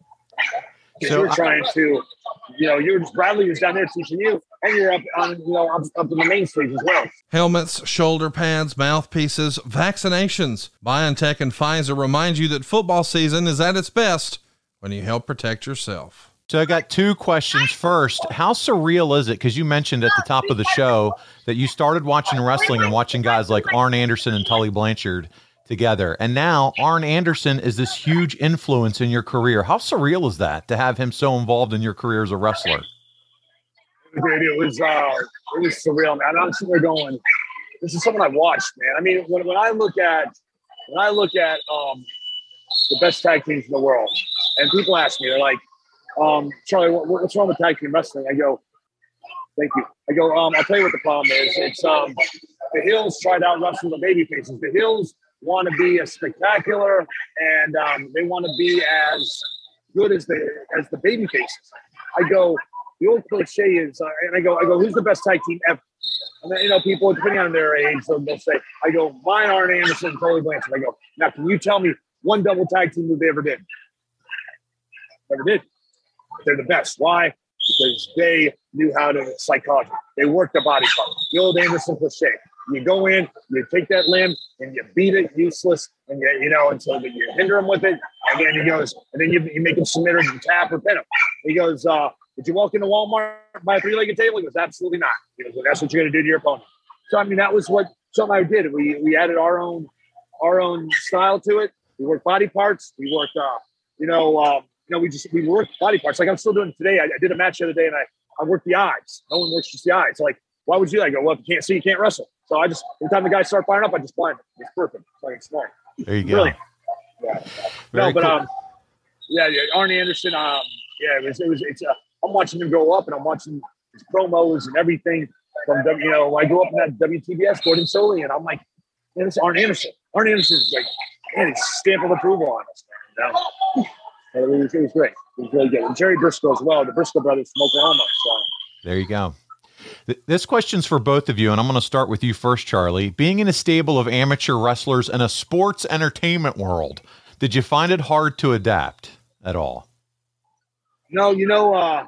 Speaker 6: so you were trying to, you know, you were Bradley was down there teaching you. And you're up on, you know, up, up in the main stage as well.
Speaker 1: Helmets, shoulder pads, mouthpieces, vaccinations. BioNTech and Pfizer remind you that football season is at its best when you help protect yourself.
Speaker 5: So I got two questions. First, how surreal is it? Because you mentioned at the top of the show that you started watching wrestling and watching guys like Arn Anderson and Tully Blanchard together. And now Arn Anderson is this huge influence in your career. How surreal is that to have him so involved in your career as a wrestler?
Speaker 6: Dude, it was uh, it was surreal, man. I'm sitting there going, this is something I watched, man. I mean, when, when I look at when I look at um, the best tag teams in the world, and people ask me, they're like, um, Charlie, what, what's wrong with tag team wrestling? I go, thank you. I go, um, I'll tell you what the problem is. It's um, the Hills tried out wrestling the baby faces. The Hills want to be as spectacular, and um, they want to be as good as the as the baby faces. I go. The old cliche is, uh, and I go, I go, who's the best tag team ever? And then, you know, people, depending on their age, they'll, they'll say, I go, mine, Arn Anderson, Tully Blanchard. I go, now, can you tell me one double tag team that they ever did? Never did. They're the best. Why? Because they knew how to psychology. They worked the body part. The old Anderson cliche. You go in, you take that limb, and you beat it useless, and you, you know, until you hinder him with it, and then he goes, and then you, you make him submit or you tap or pin him. He goes, uh, did you walk into Walmart, buy a three-legged table? He goes, absolutely not. He goes, well, that's what you're going to do to your opponent. So, I mean, that was what something I did. We we added our own our own style to it. We worked body parts. We worked, uh, you know, uh, you know, we just we worked body parts. Like I'm still doing it today. I, I did a match the other day, and I, I worked the eyes. No one works just the eyes. So like, why would you? I go, well, if you can't see, you can't wrestle. So I just every time the guys start firing up, I just blind them. It's perfect. It's like it's smart.
Speaker 5: There you go.
Speaker 6: Really. Yeah.
Speaker 5: Very
Speaker 6: no, but
Speaker 5: cool.
Speaker 6: um, yeah, yeah, Arn Anderson. Um, yeah, it was it was it's. Uh, I'm watching him grow up, and I'm watching his promos and everything. From W, you know, I grew up in that W T B S, Gordon Soley, and I'm like, man, it's Arn Anderson. Arn Anderson is like, man, he's stamp of approval on us. Man. You know? It was, it was great. It was really good. And Jerry Briscoe as well, the Briscoe brothers from Oklahoma. So.
Speaker 5: There you go. Th- This question's for both of you, and I'm going to start with you first, Charlie. Being in a stable of amateur wrestlers in a sports entertainment world, did you find it hard to adapt at all?
Speaker 6: No, you know, uh,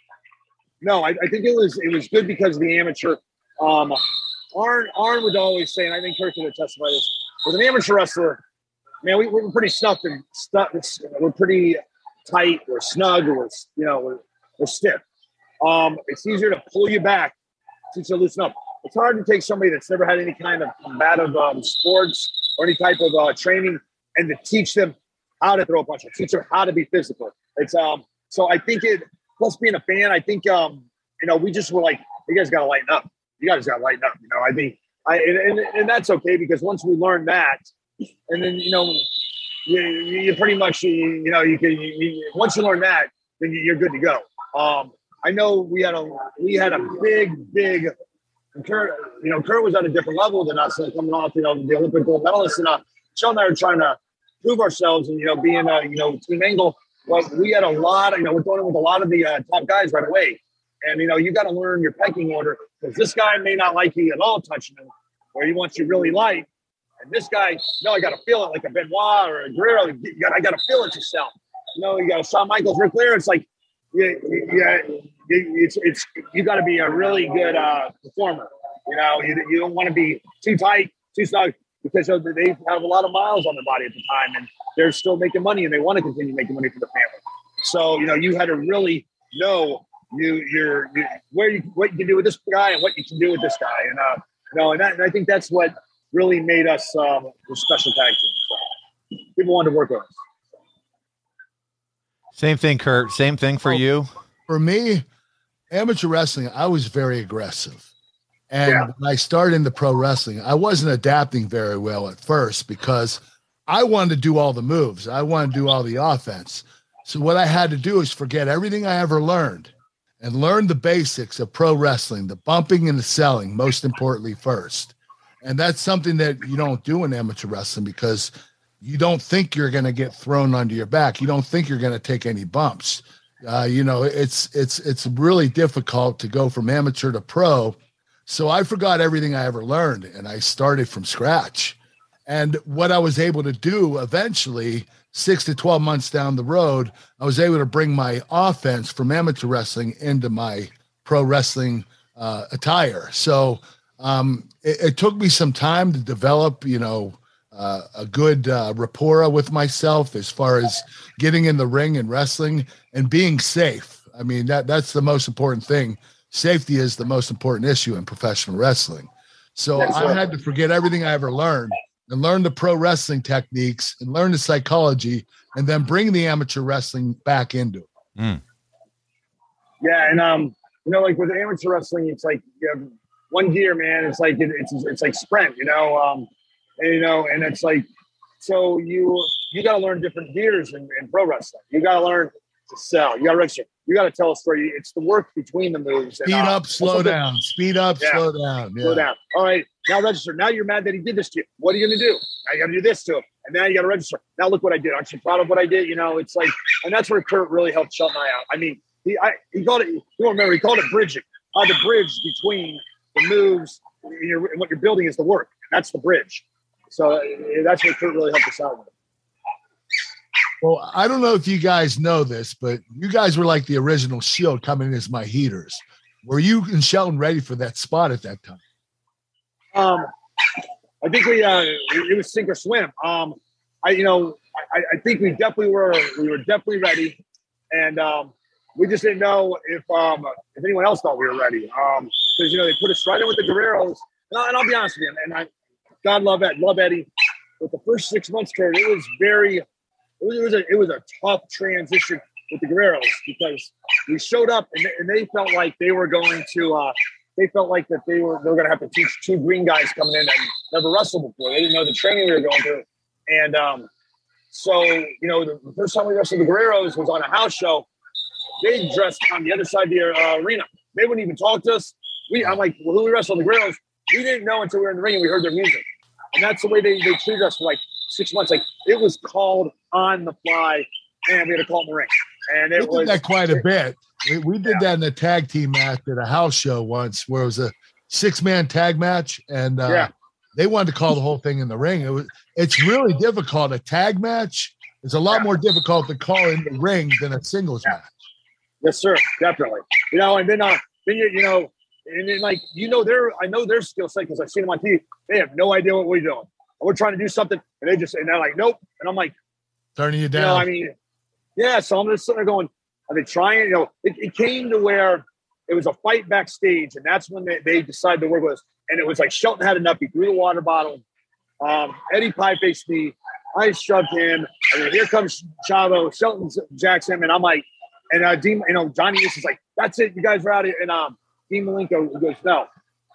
Speaker 6: no, I, I think it was it was good because of the amateur. Um, Arn Arn would always say, and I think Kirk could attest to this, with an amateur wrestler, man, we, we're pretty stuffed and stuff. We're pretty tight. We're snug. We're you know we're, we're stiff. Um, it's easier to pull you back, teach you to loosen up. It's hard to take somebody that's never had any kind of combative um, sports or any type of uh, training and to teach them how to throw a punch, or teach them how to be physical. It's um. So I think it. Plus being a fan, I think um. You know, we just were like, you guys got to lighten up. You guys got to lighten up. You know, I think I and, and and that's okay because once we learn that, and then you know, you, you pretty much you, you know you can you, you, once you learn that, then you're good to go. Um. I know we had a we had a big, big Kurt, you know, Kurt was at a different level than us, like coming off, you know, the Olympic gold medalist. And uh, Sean and I were trying to prove ourselves and, you know, being, uh, you know, Team Angle. But we had a lot of, you know, we're going with a lot of the uh, top guys right away. And, you know, you got to learn your pecking order because this guy may not like you at all touching him, or he wants you really light. And this guy, no, I got to feel it like a Benoit or a Guerrero. You got, I got to feel it yourself. You know, you got Shawn Michaels, Ric Flair. It's like, yeah, yeah, it's it's you got to be a really good uh, performer. You know, you, you don't want to be too tight, too snug, because they have a lot of miles on their body at the time, and they're still making money, and they want to continue making money for the family. So, you know, you had to really know you you're you, where you what you can do with this guy and what you can do with this guy, and uh, you know, and, that, and I think that's what really made us um, a special tag team. So people wanted to work with us.
Speaker 5: Same thing, Kurt. Same thing for
Speaker 2: Oh,
Speaker 5: you.
Speaker 2: For me, amateur wrestling, I was very aggressive. And
Speaker 6: Yeah.
Speaker 2: when I started into pro wrestling, I wasn't adapting very well at first because I wanted to do all the moves. I wanted to do all the offense. So what I had to do is forget everything I ever learned and learn the basics of pro wrestling, the bumping and the selling, most importantly first. And that's something that you don't do in amateur wrestling because you don't think you're going to get thrown onto your back. You don't think you're going to take any bumps. Uh, you know, it's it's it's really difficult to go from amateur to pro. So I forgot everything I ever learned, and I started from scratch. And what I was able to do eventually, six to twelve months down the road, I was able to bring my offense from amateur wrestling into my pro wrestling uh, attire. So um, it, it took me some time to develop, you know, Uh, a good uh, rapport with myself as far as getting in the ring and wrestling and being safe. I mean, that that's the most important thing. Safety is the most important issue in professional wrestling. So
Speaker 6: That's
Speaker 2: I
Speaker 6: right.
Speaker 2: had to forget everything I ever learned and learn the pro wrestling techniques and learn the psychology and then bring the amateur wrestling back into it.
Speaker 5: Mm.
Speaker 6: Yeah, and um, you know, like with amateur wrestling, it's like you have one gear, man. It's like it, it's it's like sprint, you know. Um, and, you know, and it's like so you you got to learn different gears in, in pro wrestling. You got to learn to sell. You got to register. You got to tell a story. It's the work between the moves. And,
Speaker 2: Speed
Speaker 6: uh,
Speaker 2: up, slow
Speaker 6: also-
Speaker 2: down. Speed up,
Speaker 6: Yeah.
Speaker 2: slow down. Yeah.
Speaker 6: Slow down. All right, now register. Now you're mad that he did this to you. What are you going to do? Now you got to do this to him, and now you got to register. Now look what I did. Aren't you proud of what I did? You know, it's like, and that's where Kurt really helped shut my out. I mean, he I, he called it. You don't remember? He called it bridging. How the bridge between the moves and, your, and what you're building is the work. That's the bridge. So uh, that's what Kurt really helped us out with.
Speaker 2: Well, I don't know if you guys know this, but you guys were like the original Shield coming in as my heaters. Were you and Shelton ready for that spot at that time?
Speaker 6: Um, I think we uh, it was sink or swim. Um, I you know I, I think we definitely were we were definitely ready, and um, we just didn't know if um if anyone else thought we were ready. Um, because you know they put us right in with the Guerreros, and, I, and I'll be honest with you, and I, God love Ed, love Eddie. With the first six months, Kurt, it was very, it was, it was a it was a tough transition with the Guerreros because we showed up and they, and they felt like they were going to, uh, they felt like that they were they were going to have to teach two green guys coming in that never wrestled before. They didn't know the training we were going through, and um, so you know the, the first time we wrestled the Guerreros was on a house show. They dressed on the other side of the uh, arena. They wouldn't even talk to us. We, I'm like, well, who we wrestled the Guerreros? We didn't know until we were in the ring and we heard their music. And that's the way they, they treated us for like six months. Like it was called on the fly and we had to call it in the ring. And it
Speaker 2: we
Speaker 6: was
Speaker 2: did that quite a bit. We, we did yeah. that in a tag team match at a house show once where it was a six man tag match. And uh, yeah. they wanted to call the whole thing in the ring. It was, it's really difficult. A tag match is a lot yeah. more difficult to call in the ring than a singles yeah. match.
Speaker 6: Yes, sir. Definitely. You know, and then, uh, then you, you know, and then like, you know, their, I know their skill set because I've seen them on T V. They have no idea what we're doing. We're trying to do something and they just, and they're like, nope. And I'm like,
Speaker 2: turning you down.
Speaker 6: You know, I mean, yeah. So I'm just sitting there going, are they trying? You know, it, it came to where it was a fight backstage and that's when they, they decided to work with us. And it was like Shelton had enough. He threw the water bottle. Um, Eddie pie faced me. I shoved him. And then here comes Chavo. Shelton jacks him. And I'm like, and uh, Dean, you know, Johnny Ace is like, that's it. You guys are out of here. And um, Dean Malenko goes, no.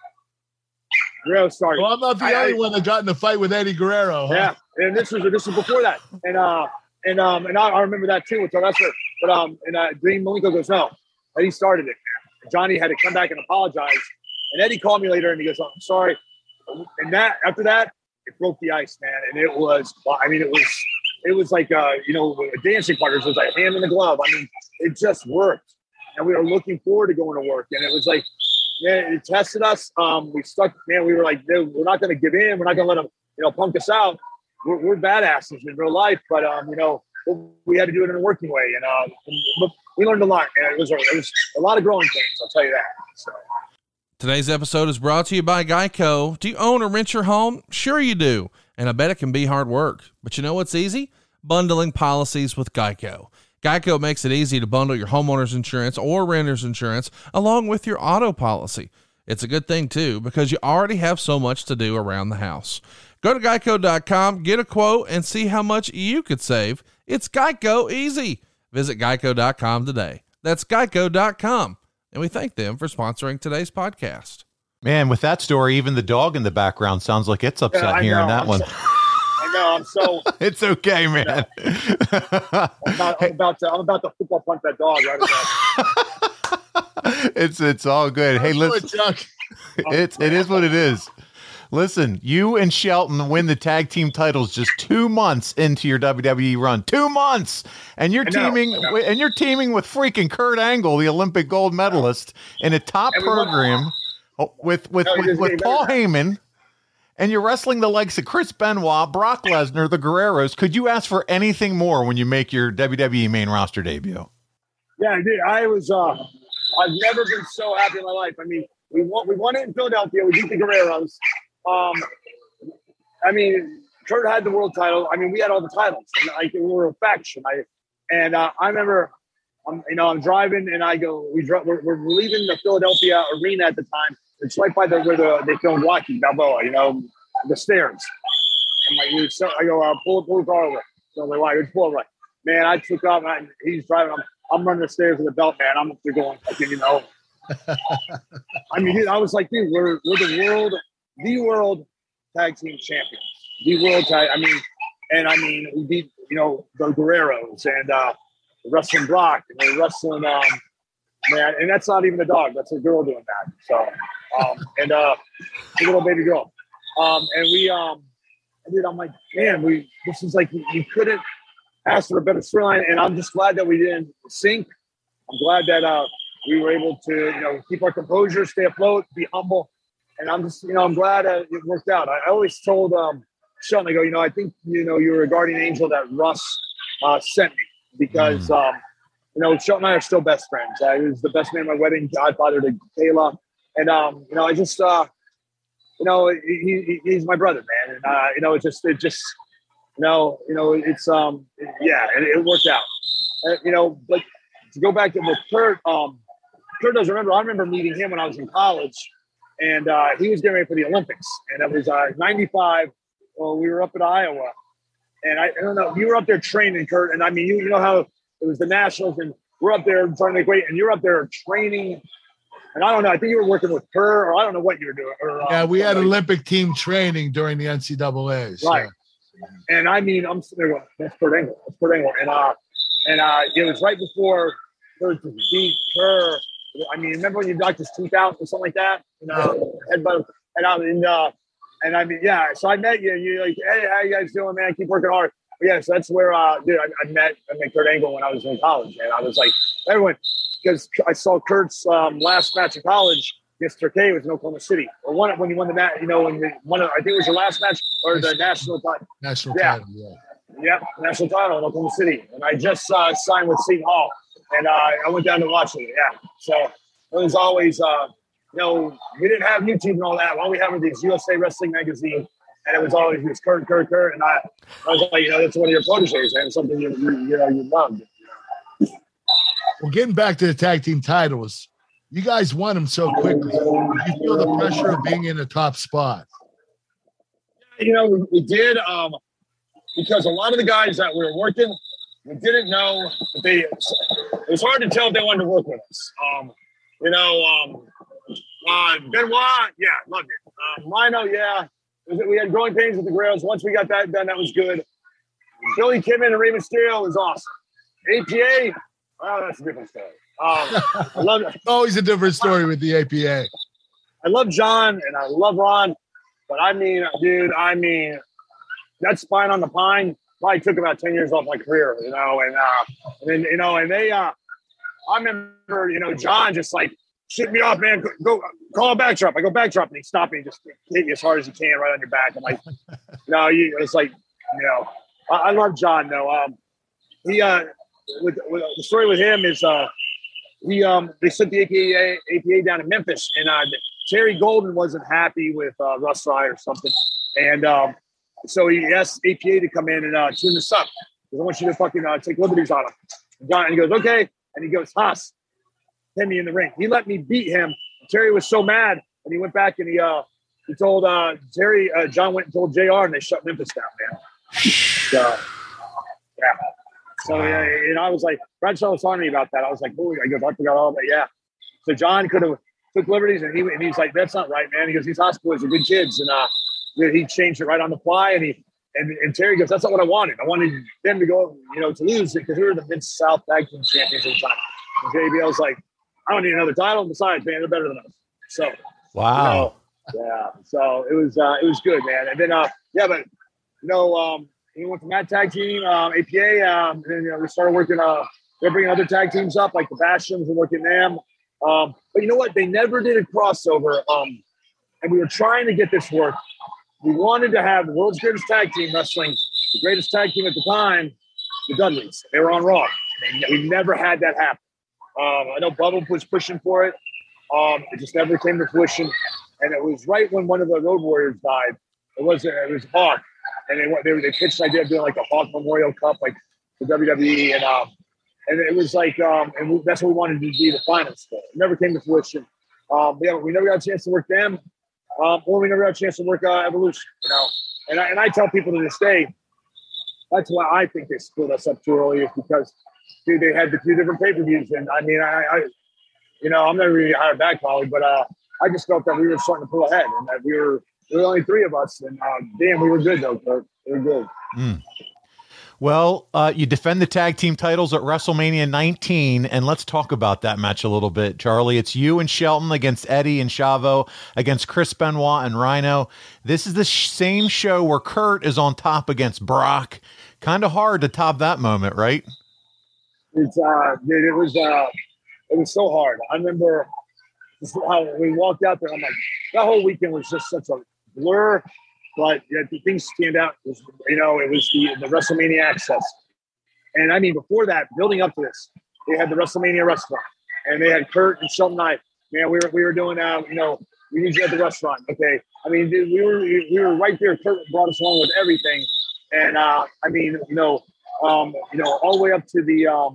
Speaker 6: Guerrero started.
Speaker 2: Well, I'm not the I, only I, one that got in the fight with Eddie Guerrero. Huh?
Speaker 6: Yeah, and this was this was before that. And uh, and um, and I, I remember that too with the wrestler. But um, and uh, Dean Malenko goes, no. Eddie started it. And Johnny had to come back and apologize. And Eddie called me later and he goes, oh, I'm sorry. And that after that, it broke the ice, man. And it was, I mean, it was. It was like, uh, you know, dancing partners. It was like hand in the glove. I mean, it just worked. And we were looking forward to going to work. And it was like, man, it tested us. Um, we stuck, man, we were like, dude, we're not going to give in. We're not going to let them, you know, punk us out. We're, we're badasses in real life. But, um, you know, we had to do it in a working way. And, uh, and we learned a lot. And it was, it was a lot of growing pains, I'll tell you that. So.
Speaker 1: Today's episode is brought to you by Geico. Do you own or rent your home? Sure you do. And I bet it can be hard work. But you know what's easy? Bundling policies with Geico. Geico makes it easy to bundle your homeowner's insurance or renter's insurance along with your auto policy. It's a good thing, too, because you already have so much to do around the house. Go to geico dot com, get a quote, and see how much you could save. It's Geico easy. Visit geico dot com today. That's geico dot com. And we thank them for sponsoring today's podcast.
Speaker 5: Man, with that story, even the dog in the background sounds like it's upset
Speaker 6: yeah,
Speaker 5: hearing
Speaker 6: know,
Speaker 5: that
Speaker 6: I'm
Speaker 5: one.
Speaker 6: So, I know, I'm so...
Speaker 5: It's okay, man.
Speaker 6: Yeah. I'm, about, I'm, about to, I'm about to football punt that dog right about.
Speaker 5: It's it's all good. Hey, listen, it's it is what it is. Listen, you and Shelton win the tag team titles just two months into your W W E run. Two months, and you're
Speaker 6: I know,
Speaker 5: teaming
Speaker 6: I know.
Speaker 5: and you're teaming with freaking Kurt Angle, the Olympic gold medalist, in a top
Speaker 6: And we won.
Speaker 5: program with with
Speaker 6: No, he
Speaker 5: with,
Speaker 6: doesn't
Speaker 5: with
Speaker 6: get
Speaker 5: Paul
Speaker 6: better than
Speaker 5: Heyman. And you're wrestling the likes of Chris Benoit, Brock Lesnar, the Guerreros. Could you ask for anything more when you make your W W E main roster debut?
Speaker 6: Yeah, dude, I was. Uh, I've never been so happy in my life. I mean, we won. We won it in Philadelphia. We beat the Guerreros. Um, I mean, Kurt had the world title. I mean, we had all the titles. And, like, we were a faction. I and uh, I remember, I'm, you know, I'm driving and I go. We dro- we're, we're leaving the Philadelphia arena at the time. It's right by the where the, they filmed Rocky Balboa. You know, the stairs. I'm like, we so, I go, uh, pull pull the car over. So I'm like, why? Let's pull over. Man, I took off. And I, he's driving. I'm, I'm running the stairs with a belt, man. I'm up there going, fucking, you know. I mean, dude, I was like, dude, we're we're the world, the world tag team champions. The world tag. I mean, and I mean, we beat, you know, the Guerreros and uh, wrestling Brock and we're wrestling, um, man. And that's not even a dog. That's a girl doing that. So, um, and uh, a little baby girl. Um, and we, um, dude, I'm like, man, we. This is like you couldn't ask for a better storyline, and I'm just glad that we didn't sink. I'm glad that uh, we were able to, you know, keep our composure, stay afloat, be humble, and I'm just, you know, I'm glad that it worked out. I, I always told um, Shelton, I go, you know, I think, you know, you're a guardian angel that Russ uh, sent me because, mm. um, you know, Shelton and I are still best friends. Uh, he was the best man at my wedding, godfather to Kayla, and um, you know, I just, uh, you know, he, he, he's my brother, man, and uh, you know, it just, it just. No, you know, it's, um, yeah, it, it worked out. Uh, you know, but to go back to with Kurt, um, Kurt doesn't remember. I remember meeting him when I was in college, and uh, he was getting ready for the Olympics. And it was uh, ninety-five. Well, we were up at Iowa. And I, I don't know, you were up there training, Kurt. And I mean, you, you know how it was the Nationals, and we're up there trying to make weight, and you're up there training. And I don't know, I think you were working with her, or I don't know what you were doing. Or,
Speaker 2: yeah,
Speaker 6: uh,
Speaker 2: we had Olympic team training during the N C double A. So.
Speaker 6: Right. And I mean, I'm sitting there going, that's Kurt Angle. That's Kurt Angle. And, uh, and uh, it was right before Kurt to beat her. I mean, remember when you knocked his teeth out or something like that? You know, headbutt. And I mean, uh, and I mean, yeah. So I met you. And you're like, hey, how you guys doing, man? Keep working hard. But yeah, so that's where, uh, dude, I, I met I met Kurt Angle when I was in college, and I was like, everyone, because I saw Kurt's um, last match in college against Turkey was in Oklahoma City, or one when you won the match. You know, when the, one of, I think it was your last match or the national title.
Speaker 2: National
Speaker 6: yeah.
Speaker 2: title, yeah.
Speaker 6: Yeah, national title in Oklahoma City, and I just uh, signed with Seton Hall, and uh, I went down to watch it. Yeah, so it was always. Uh, You know, we didn't have YouTube and all that. All we had were these U S A Wrestling magazine, and it was always this Kurt, Kurt, Kurt. And I, I was like, you know, that's one of your proteges, and something you, you, you know you loved.
Speaker 2: Well, getting back to the tag team titles, you guys won them so quickly. Did you feel the pressure of being in the top spot?
Speaker 6: You know, we, we did um, because a lot of the guys that we were working, we didn't know that they. It was hard to tell if they wanted to work with us. Um, you know. Um, Uh, Benoit, yeah, loved it. Uh, Rhino, yeah. We had growing pains with the grills. Once we got that done, that was good. Billy Kidman and Rey Mysterio was awesome. A P A, oh, that's a different story. Um, I love it.
Speaker 2: Always a different story with the A P A.
Speaker 6: I love John and I love Ron, but I mean, dude, I mean, that Spine on the Pine probably took about ten years off my career, you know, and, uh, and then, you know, and they, uh, I remember, you know, John just like, shoot me off, man. Go, go call a backdrop. I go backdrop, and he stopped me and just hit you as hard as he can right on your back. I'm like, no, you. It's like, you know, I, I love John though. Um, he uh, with, with the story with him is uh, he um, they sent the A P A A P A down to Memphis, and uh, Terry Golden wasn't happy with uh, Russ Fry or something, and um, so he asked A P A to come in and uh, tune this up because I want you to fucking uh, take liberties on him. John, and he goes, okay, and he goes, Haas. Hit me in the ring. He let me beat him. Terry was so mad, and he went back and he uh he told uh Terry uh, John went and told J R, and they shut Memphis down, man. So yeah. So
Speaker 5: wow.
Speaker 6: yeah, and I was like, Bradshaw was telling me about that. I was like, oh, I go, I forgot all that. Yeah. So John could have took liberties, and he and he's like, that's not right, man. He goes, these hospitals are good kids, and uh he changed it right on the fly, and he and, and Terry goes, that's not what I wanted. I wanted them to go, you know, to lose it because we were the Mid South Tag Team Champions at the time. And J B L was like, I don't need another title. Besides, man, they're better than us. So,
Speaker 5: wow,
Speaker 6: you know, yeah. So it was, uh, it was good, man. And then, uh, yeah, but you know, um, we went from that tag team, um, A P A, um, and then you know, we started working. Uh, they're bringing other tag teams up, like the Bastions, and working them. Um, but you know what? They never did a crossover. Um, and we were trying to get this work. We wanted to have the world's greatest tag team wrestling, the greatest tag team at the time, the Dudleys. They were on Raw. We never had that happen. Um, I know Bubba was pushing for it. Um, it just never came to fruition. And it was right when one of the Road Warriors died. It was it was Hawk, and they they, they pitched an idea of doing like a Hawk Memorial Cup, like the W W E, and um, and it was like um, and we, that's what we wanted to be the finals for. It never came to fruition. Um, yeah, we never got a chance to work them, um, or we never got a chance to work uh, Evolution. You know, and I and I tell people to this day, that's why I think they split us up too early, is because. Dude, they had the two different pay-per-views, and I mean, I, I you know, I'm never really hired back, probably, but uh, I just felt that we were starting to pull ahead, and that we were there were only three of us, and uh, damn, we were good though. Kurt. We were good.
Speaker 5: Mm. Well, uh, you defend the tag team titles at WrestleMania nineteen, and let's talk about that match a little bit, Charlie. It's you and Shelton against Eddie and Chavo against Chris Benoit and Rhino. This is the sh- same show where Kurt is on top against Brock. Kind of hard to top that moment, right?
Speaker 6: It's uh, dude, it was uh, it was so hard. I remember how we walked out there. I'm like, that whole weekend was just such a blur, but yeah, the things stand out. It was, you know, it was the the WrestleMania access, and I mean, before that, building up to this, they had the WrestleMania restaurant, and they had Kurt and Shelton Knight. Man, we were we were doing uh, you know, we need you at the restaurant. Okay, I mean, dude, we were we were right there. Kurt brought us along with everything, and uh, I mean, you know. Um, you know, all the way up to the um,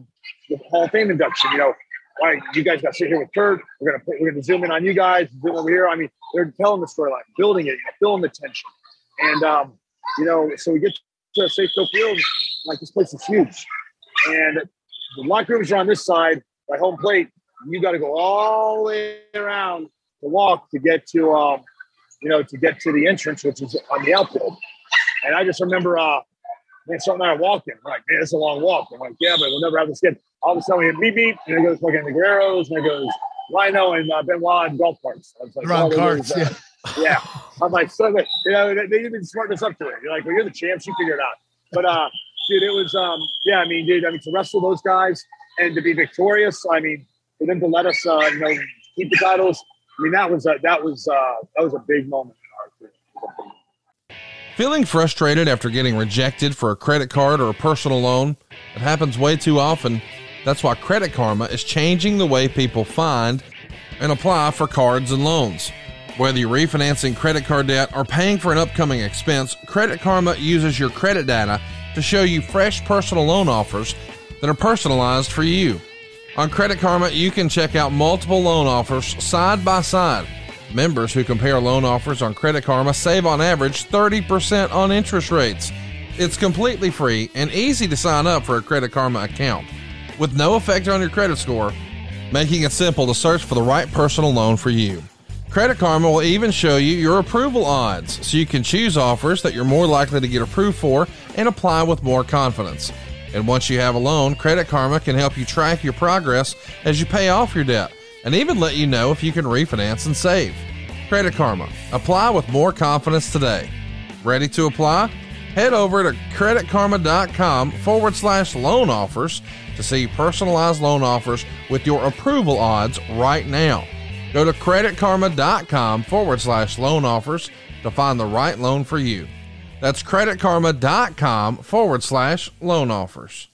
Speaker 6: the Hall of Fame induction. You know, all right, you guys got to sit here with Kurt. We're gonna put, we're gonna zoom in on you guys, zoom over here. I mean, they're telling the storyline, building it, you know, filling the tension, and um, you know, so we get to Safeco Field, like this place is huge, and the locker rooms are on this side by home plate. You got to go all the way around to walk to get to, um, you know, to get to the entrance, which is on the outfield. And I just remember, uh, man, something I walking. I'm like, man, it's a long walk. I'm like, yeah, but we'll never have this again. All of a sudden, we hit beep beep, and there goes fucking the Guerreros, and there goes Rhino and uh, Benoit and golf carts. I was like,
Speaker 2: They're on
Speaker 6: oh,
Speaker 2: carts,
Speaker 6: uh,
Speaker 2: yeah.
Speaker 6: yeah. I'm like, so they, you know, they, they even smarten us up to it. You're like, well, you're the champs, you figure it out. But uh, dude, it was, um, yeah. I mean, dude, I mean, to wrestle those guys and to be victorious. I mean, for them to let us, uh, you know, keep the titles. I mean, that was a, that was uh, that was a big moment in our career.
Speaker 1: Feeling frustrated after getting rejected for a credit card or a personal loan? It happens way too often. That's why Credit Karma is changing the way people find and apply for cards and loans. Whether you're refinancing credit card debt or paying for an upcoming expense, Credit Karma uses your credit data to show you fresh personal loan offers that are personalized for you. On Credit Karma, you can check out multiple loan offers side by side. Members who compare loan offers on Credit Karma save on average thirty percent on interest rates. It's completely free and easy to sign up for a Credit Karma account, with no effect on your credit score, making it simple to search for the right personal loan for you. Credit Karma will even show you your approval odds, so you can choose offers that you're more likely to get approved for and apply with more confidence. And once you have a loan, Credit Karma can help you track your progress as you pay off your debt, and even let you know if you can refinance and save. Credit Karma. Apply with more confidence today. Ready to apply? Head over to creditkarma.com forward slash loan offers to see personalized loan offers with your approval odds right now. Go to creditkarma.com forward slash loan offers to find the right loan for you. That's creditkarma.com forward slash loan offers.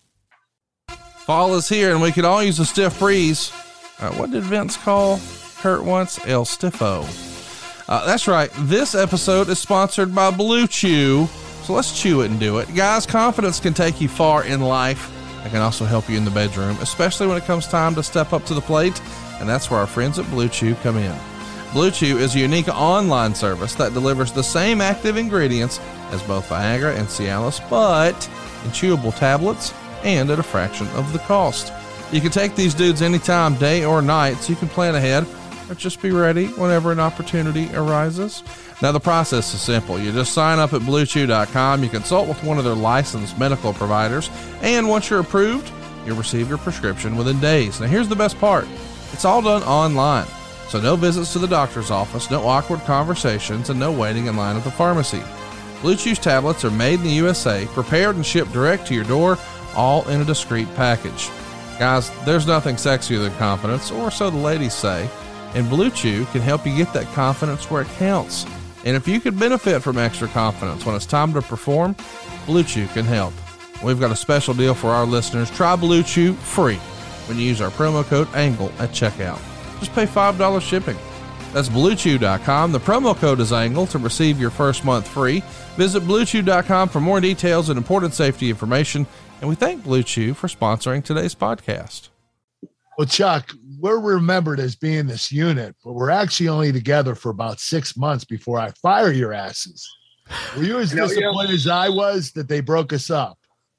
Speaker 1: Fall is here and we could all use a stiff breeze. Uh, what did Vince call Kurt once? El Stiffo. Uh, that's right. This episode is sponsored by Blue Chew. So let's chew it and do it. Guys, confidence can take you far in life. It can also help you in the bedroom, especially when it comes time to step up to the plate. And that's where our friends at Blue Chew come in. Blue Chew is a unique online service that delivers the same active ingredients as both Viagra and Cialis, but in chewable tablets and at a fraction of the cost. You can take these dudes anytime, day or night, so you can plan ahead or just be ready whenever an opportunity arises. Now, the process is simple. You just sign up at blue chew dot com, you consult with one of their licensed medical providers, and once you're approved, you'll receive your prescription within days. Now, here's the best part. It's all done online, so no visits to the doctor's office, no awkward conversations, and no waiting in line at the pharmacy. Blue Chew's tablets are made in the U S A, prepared and shipped direct to your door, all in a discreet package. Guys, there's nothing sexier than confidence, or so the ladies say, and Blue Chew can help you get that confidence where it counts. And if you could benefit from extra confidence when it's time to perform, Blue Chew can help. We've got a special deal for our listeners. Try Blue Chew free when you use our promo code ANGLE at checkout. Just pay five dollars shipping. That's blue chew dot com. The promo code is ANGLE to receive your first month free. Visit blue chew dot com for more details and important safety information. And we thank Blue Chew for sponsoring today's podcast.
Speaker 2: Well, Chuck, we're remembered as being this unit, but we're actually only together for about six months before I fire your asses. Were you as
Speaker 6: You know, you know-
Speaker 2: disappointed as I was that they broke us up?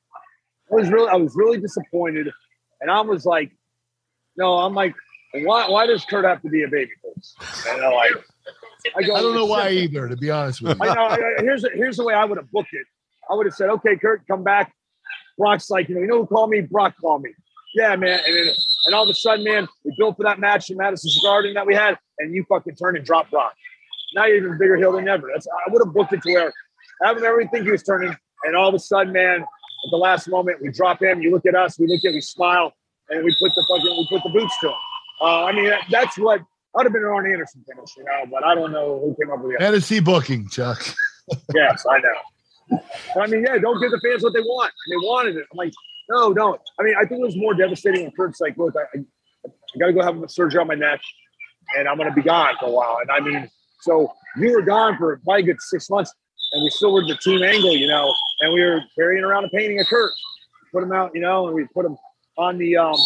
Speaker 6: I was really, I was really disappointed, and I was like, no, I'm like, why, why does Kurt have to be a babyface? And I'm like, I, go,
Speaker 2: I don't know
Speaker 6: "It's
Speaker 2: why
Speaker 6: simple."
Speaker 2: either, to be honest with you.
Speaker 6: I know. I, I- here's here's the way I would have booked it. I would have said, okay, Kurt, come back. Brock's like, you know, you know who called me? Brock called me. Yeah, man. And then, and all of a sudden, man, we built for that match in Madison Square Garden that we had, and you fucking turned and dropped Brock. Now you're even bigger heel than ever. That's I would have booked it to where having everything he was turning, and all of a sudden, man, at the last moment, we drop him. You look at us, we look at, we smile, and we put the fucking, we put the boots to him. Uh, I mean, that, that's what I'd have been an Arn Anderson finish, you know, but I don't know who came up with it.
Speaker 2: Fantasy booking, Chuck.
Speaker 6: Yes, I know. But I mean, yeah, don't give the fans what they want. They wanted it. I'm like, no, don't. I mean, I think it was more devastating when Kurt's like, look, I, I, I got to go have a surgery on my neck, and I'm going to be gone for a while. And I mean, so you were gone for probably a good six months, and we still were the team Angle, you know, and we were carrying around a painting of Kurt. Put him out, you know, and we put him, on the um,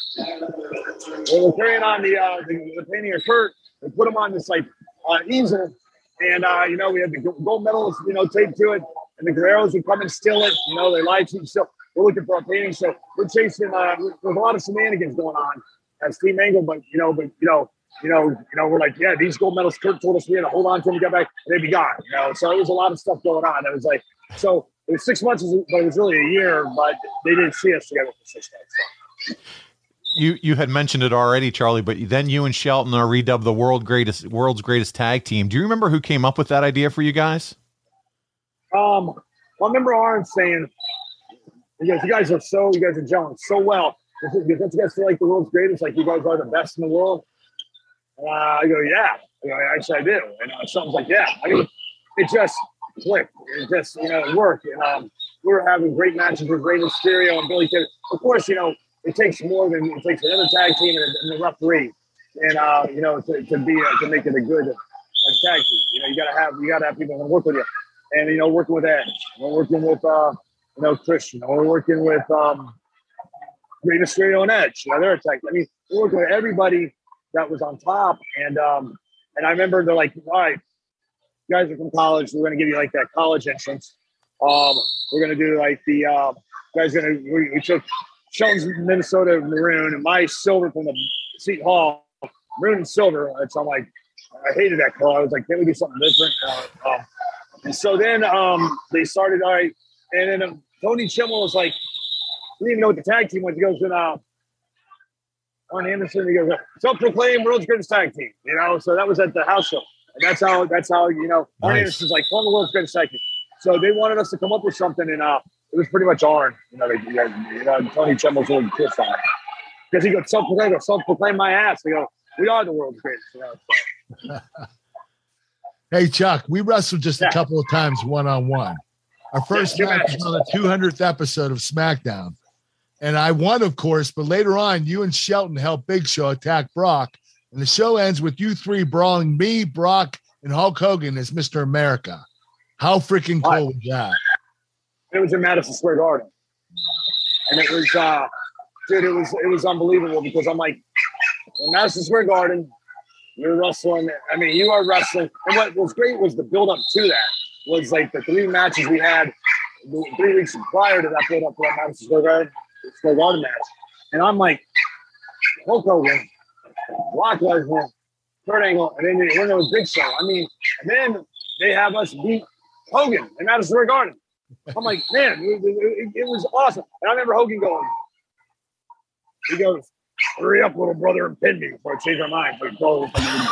Speaker 6: they were carrying on the uh, the, the painting of Kurt. They put him on this like uh, easel, and uh, you know we had the gold medals, you know, taped to it, and the Guerreros would come and steal it. You know, they live tweet still. We're looking for a painting, so we're chasing. Uh, there's a lot of shenanigans going on as Team Angle, but you know, but you know, you know, you know, we're like, yeah, these gold medals. Kurt told us we had to hold on to them to get back, and they'd be gone. You know, so it was a lot of stuff going on. It was like, so it was six months, but it was really a year. But they didn't see us together for six months. So.
Speaker 5: You you had mentioned it already, Charlie, but then you and Shelton are redubbed the world greatest world's greatest tag team. Do you remember who came up with that idea for you guys?
Speaker 6: Um, well, I remember Arn saying, "You guys, you guys are so, you guys are gelling so well. Don't you guys feel like the world's greatest? Like you guys are the best in the world?" Uh, I go, "Yeah." I go, "Actually, I do." And uh, Shelton's like, "Yeah." I mean, it just clicked. It just, you know, it worked. And um, we were having great matches with Rey Mysterio and Billy Kidman. Of course, you know. It takes more than it takes another tag team and, and the referee, and uh, you know, to, to be a, to make it a good a tag team. You know, you gotta have you gotta have people who work with you, and you know, working with Edge, we're working with uh, you know, Christian, we're working with um, Rey Mysterio and Edge. You know, they're a tag. I mean, we're working with everybody that was on top, and um, and I remember they're like, all right, you guys are from college. We're gonna give you like that college entrance. Um, we're gonna do like the uh, guys gonna we, we took. Shelton's Minnesota maroon and my silver from the Seton Hall, maroon and silver. And so I'm like, I hated that color. I was like, can't we do something different? Uh, um, and so then um, they started, all right. And then um, Tony Chimmel was like, he didn't even know what the tag team was. He goes, and uh, Arn Anderson, he goes, self-proclaimed world's greatest tag team. You know, so that was at the house show. And that's how, that's how, you know, Arn
Speaker 5: Nice.
Speaker 6: Anderson's like, one of the world's greatest tag team. So they wanted us to come up with something, and uh, it was pretty much Arn. You know, they, you know, Tony Chimmel's really pissed on it. Because he goes, self-proclaim, self-proclaim my ass. They go, we are the world's greatest. You know, so.
Speaker 2: Hey, Chuck, we wrestled just
Speaker 6: Yeah.
Speaker 2: a couple of times one-on-one. Our first
Speaker 6: Yeah, two
Speaker 2: match
Speaker 6: matches.
Speaker 2: was on the two hundredth episode of SmackDown. And I won, of course, but later on, you and Shelton helped Big Show attack Brock. And the show ends with you three brawling me, Brock, and Hulk Hogan as Mister America. How freaking cool
Speaker 6: Right.
Speaker 2: was that?
Speaker 6: It was in Madison Square Garden. And it was, uh, dude, it was, it was unbelievable because I'm like, in Madison Square Garden, you're wrestling. I mean, you are wrestling. And what was great was the build up to that was like the three matches we had the three weeks prior to that build up to that Madison Square Garden, Square Garden match. And I'm like, Hulk Hogan, Brock Lesnar, Kurt Angle, and then when there was Big Show. I mean, and then they have us beat Hogan in Madison Square Garden. I'm like, man, it, it, it was awesome. And I remember Hogan going, he goes, hurry up, little brother, and pin me before I change my mind. Like, oh,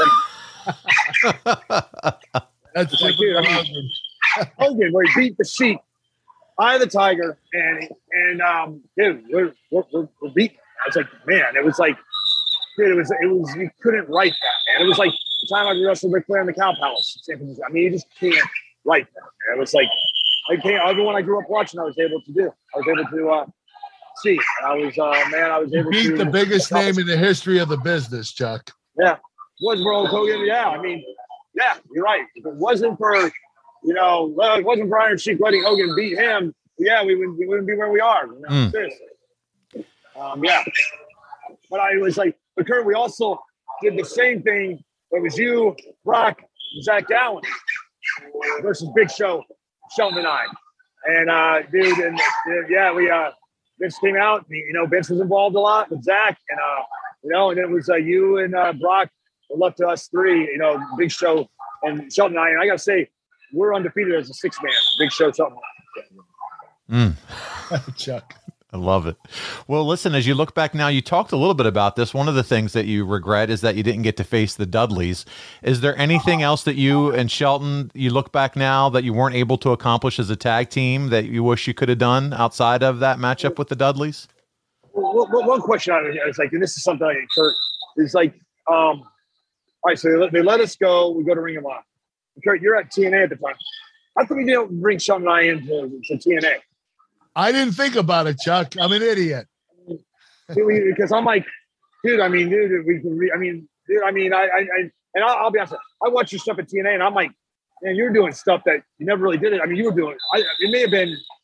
Speaker 2: That's
Speaker 6: like, dude, I mean, Hogan, where he beat the Sheik, Eye of the Tiger, and and um, dude, we're we're, we're, we're beaten. I was like, man, it was like, dude, it was it was you couldn't write that, man. It was like the time I wrestled Ric Flair in the Cow Palace, San Francisco. I mean, you just can't write that. Man. It was like, I can't. Everyone I grew up watching, I was able to do. I was able to uh, see. I was, uh, man, I was
Speaker 2: You
Speaker 6: able
Speaker 2: beat
Speaker 6: to
Speaker 2: the biggest name in the history of the business, Chuck.
Speaker 6: Yeah, was World Hogan? Yeah, I mean, yeah, you're right. If it wasn't for, you know, well, if it wasn't for Iron Sheik letting Hogan beat him, yeah, we wouldn't, we wouldn't be where we are. You know,
Speaker 5: Mm.
Speaker 6: seriously. Um, yeah, but I was like, but Kurt, we also did the same thing. It was you, Brock, and Zach Gowen versus Big Show, Shelton and I. And uh, dude, and uh, yeah, we uh, Vince came out. You know, Vince was involved a lot with Zach, and uh, you know, and it was uh, you and uh, Brock were left to us three. You know, Big Show and Shelton and I. And I gotta say, we're undefeated as a six man. Big Show, Shelton.
Speaker 5: Mm.
Speaker 2: Chuck.
Speaker 5: I love it. Well, listen, as you look back now, you talked a little bit about this. One of the things that you regret is that you didn't get to face the Dudleys. Is there anything else that you and Shelton, you look back now that you weren't able to accomplish as a tag team that you wish you could have done outside of that matchup with the Dudleys?
Speaker 6: Well, one one question I was like, and this is something I Kurt is like, um, all right, so they let, they let us go. We go to Ring of Honor. Kurt, you're at T N A at the time. How come you didn't bring Shelton and I into to T N A?
Speaker 2: I didn't think about it, Chuck. I'm an idiot.
Speaker 6: Because I'm like, dude, I mean, dude, we can, re- I mean, dude, I mean, I, I, I and I'll, I'll be honest, I watch your stuff at T N A, and I'm like, man, you're doing stuff that you never really did it. I mean, you were doing, I, it may have been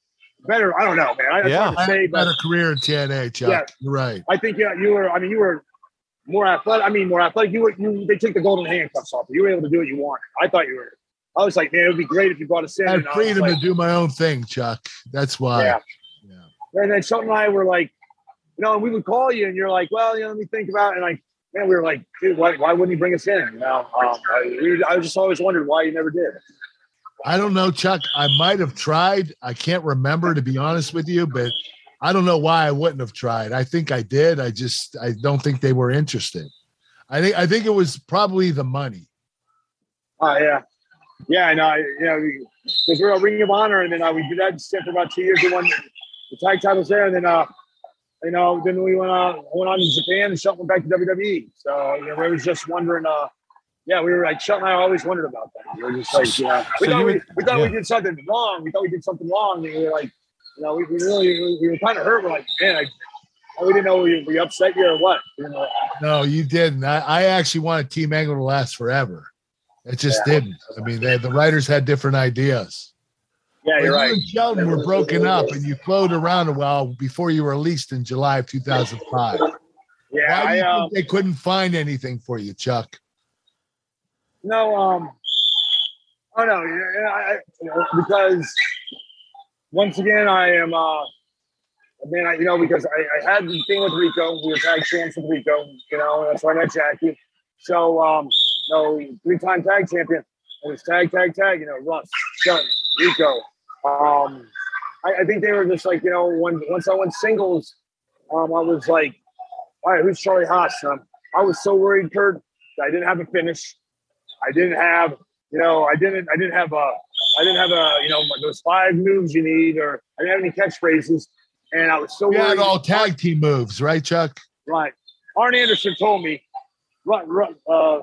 Speaker 6: better. I don't know, man. I, that's
Speaker 5: Yeah.
Speaker 6: hard to
Speaker 2: I had
Speaker 6: say,
Speaker 2: a better
Speaker 6: but
Speaker 2: career in T N A, Chuck.
Speaker 6: Yeah.
Speaker 2: You're right.
Speaker 6: I think yeah, you were. I mean, you were more athletic. I mean, more athletic. You were. You they took the golden handcuffs off. You were able to do what you wanted. I thought you were. I was like, man, it would be great if you brought us in.
Speaker 2: I had
Speaker 6: and I was
Speaker 2: freedom
Speaker 6: like,
Speaker 2: to do my own thing, Chuck. That's why.
Speaker 6: Yeah.
Speaker 2: Yeah.
Speaker 6: And then Shelton and I were like, you know, and we would call you, and you're like, well, you know, let me think about it. And like, man, we were like, dude, why, why wouldn't he bring us in? You know, um, I, we, I just always wondered why you never did.
Speaker 2: I don't know, Chuck. I might have tried. I can't remember, to be honest with you, but I don't know why I wouldn't have tried. I think I did. I just I don't think they were interested. I think I think it was probably the money.
Speaker 6: Oh yeah, yeah. I know. I, you know, because we were a Ring of Honor, and then uh, we did that stint for about two years. We won the tag titles there, and then uh, you know, then we went on went on to Japan, and Shelton went back to W W E. So you know, we was just wondering. Uh, yeah, we were like Shelton and I always wondered about that. We were just like, you know, we
Speaker 5: So
Speaker 6: thought,
Speaker 5: you
Speaker 6: we,
Speaker 5: would-
Speaker 6: we, thought
Speaker 5: yeah.
Speaker 6: we did something wrong. We thought we did something wrong, and we were like, you know, we, we really we, we were kind of hurt. We're like, man, I, we didn't know we, we upset you or what. You know,
Speaker 2: No, you didn't. I, I actually wanted Team Angle to last forever. It just
Speaker 6: Yeah.
Speaker 2: didn't. I mean, they, the writers had different ideas.
Speaker 6: yeah,
Speaker 2: But
Speaker 6: you're
Speaker 2: you
Speaker 6: right.
Speaker 2: and Sheldon were broken up, and you floated around a while before you were released in July of two thousand five.
Speaker 6: Yeah,
Speaker 2: Why do
Speaker 6: I
Speaker 2: you
Speaker 6: um,
Speaker 2: think they couldn't find anything for you, Chuck?
Speaker 6: no, um, oh no, yeah, I, you know, because once again, I am, uh, I mean, I, you know, because I, I had the thing with Rico, we were tag champs with Rico, you know, and that's why I met Jackie. So, um, no, three-time tag champion. It was tag, tag, tag. You know, Russ, Shelton, Rico. Um, I, I think they were just like, you know, when once I went singles, um, I was like, all right, who's Charlie Haas? Um, I was so worried, Kurt, that I didn't have a finish. I didn't have, you know, I didn't, I didn't have a, I didn't have a, you know, those five moves you need, or I didn't have any catchphrases, and I was so
Speaker 2: You
Speaker 6: worried.
Speaker 2: had all tag team moves, right, Chuck?
Speaker 6: Right. Arn Anderson told me, Ru- Ru- uh,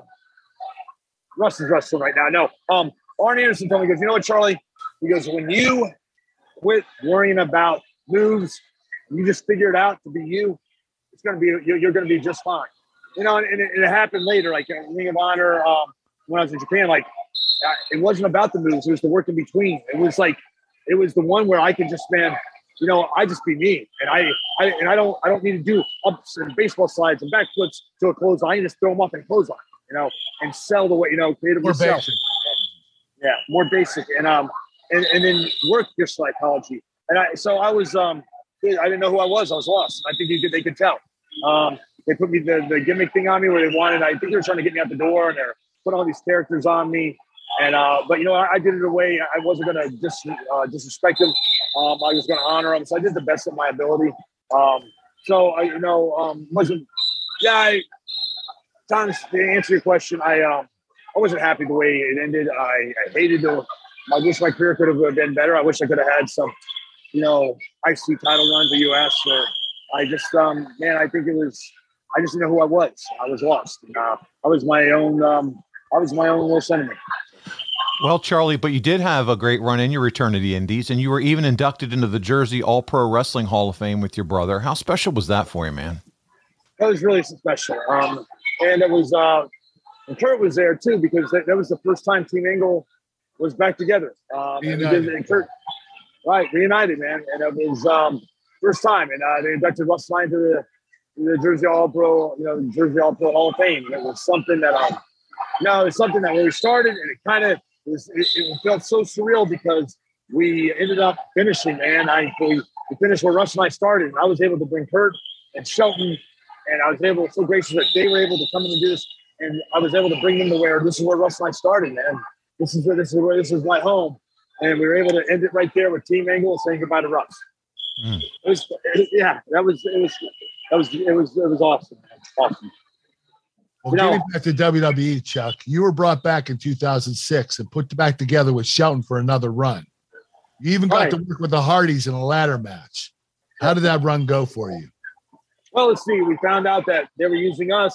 Speaker 6: Russ is wrestling right now. No, um, Arn Anderson told me, he goes, you know what, Charlie? He goes, when you quit worrying about moves, you just figure it out to be you, it's going to be, you're, you're going to be just fine. You know, and, and, it, and it happened later, like in Ring of Honor, um, when I was in Japan, like, uh, it wasn't about the moves. It was the work in between. It was like, it was the one where I could just, man, you know, I just be me, and I, I, and I don't, I don't need to do ups and baseball slides and backflips to a clothesline. I can just throw them up and clothesline, you know, and sell the way, you know, creatively
Speaker 2: More
Speaker 6: sell.
Speaker 2: basic.
Speaker 6: Yeah, more basic, and um, and, and then work your psychology. And I, so I was, um, I didn't know who I was. I was lost. I think you could, they could tell. Um, they put me the, the gimmick thing on me where they wanted. I think they were trying to get me out the door, and they're putting all these characters on me. And uh, but you know, I, I did it away. I wasn't gonna dis, uh, disrespect them. Um, I was gonna honor them. So I did the best of my ability. Um, so I, you know, um, wasn't. Yeah, I, Thomas, to answer your question, I um, I wasn't happy the way it ended. I, I hated the. I wish my career could have been better. I wish I could have had some, you know, I C title runs, the U S. Or I just, um, man, I think it was. I just didn't know who I was. I was lost. And, uh, I was my own. Um, I was my own worst enemy.
Speaker 5: Well, Charlie, but you did have a great run in your return to the Indies, and you were even inducted into the Jersey All-Pro Wrestling Hall of Fame with your brother. How special was that for you, man?
Speaker 6: That was really special. Um, and it was, uh, and Kurt was there too, because that, that was the first time Team Angle was back together. Um, and, we did, and Kurt, right, reunited, man. And it was um, first time. And uh, they inducted Russ Lyon to the, to the Jersey All-Pro, you know, the Jersey All-Pro Hall of Fame. And it was something that, um, you know, it's something that when we started, and it kind of, It, was, it, it felt so surreal because we ended up finishing, man. I we, we finished where Russ and I started, and I was able to bring Kurt and Shelton, and I was able, so gracious that they were able to come in and do this, and I was able to bring them to where this is where Russ and I started, man. This is where this is where this is my home, and we were able to end it right there with Team Angle saying goodbye to Russ.
Speaker 5: Mm.
Speaker 6: It was, it, yeah, that was it was that was it was it was awesome, man. Awesome.
Speaker 2: Well,
Speaker 6: You know-
Speaker 2: getting back to W W E, Chuck, you were brought back in two thousand six and put back together with Shelton for another run. You even got
Speaker 6: Right.
Speaker 2: to work with the Hardys in a ladder match. How did that run go for you?
Speaker 6: Well, let's see. We found out that they were using us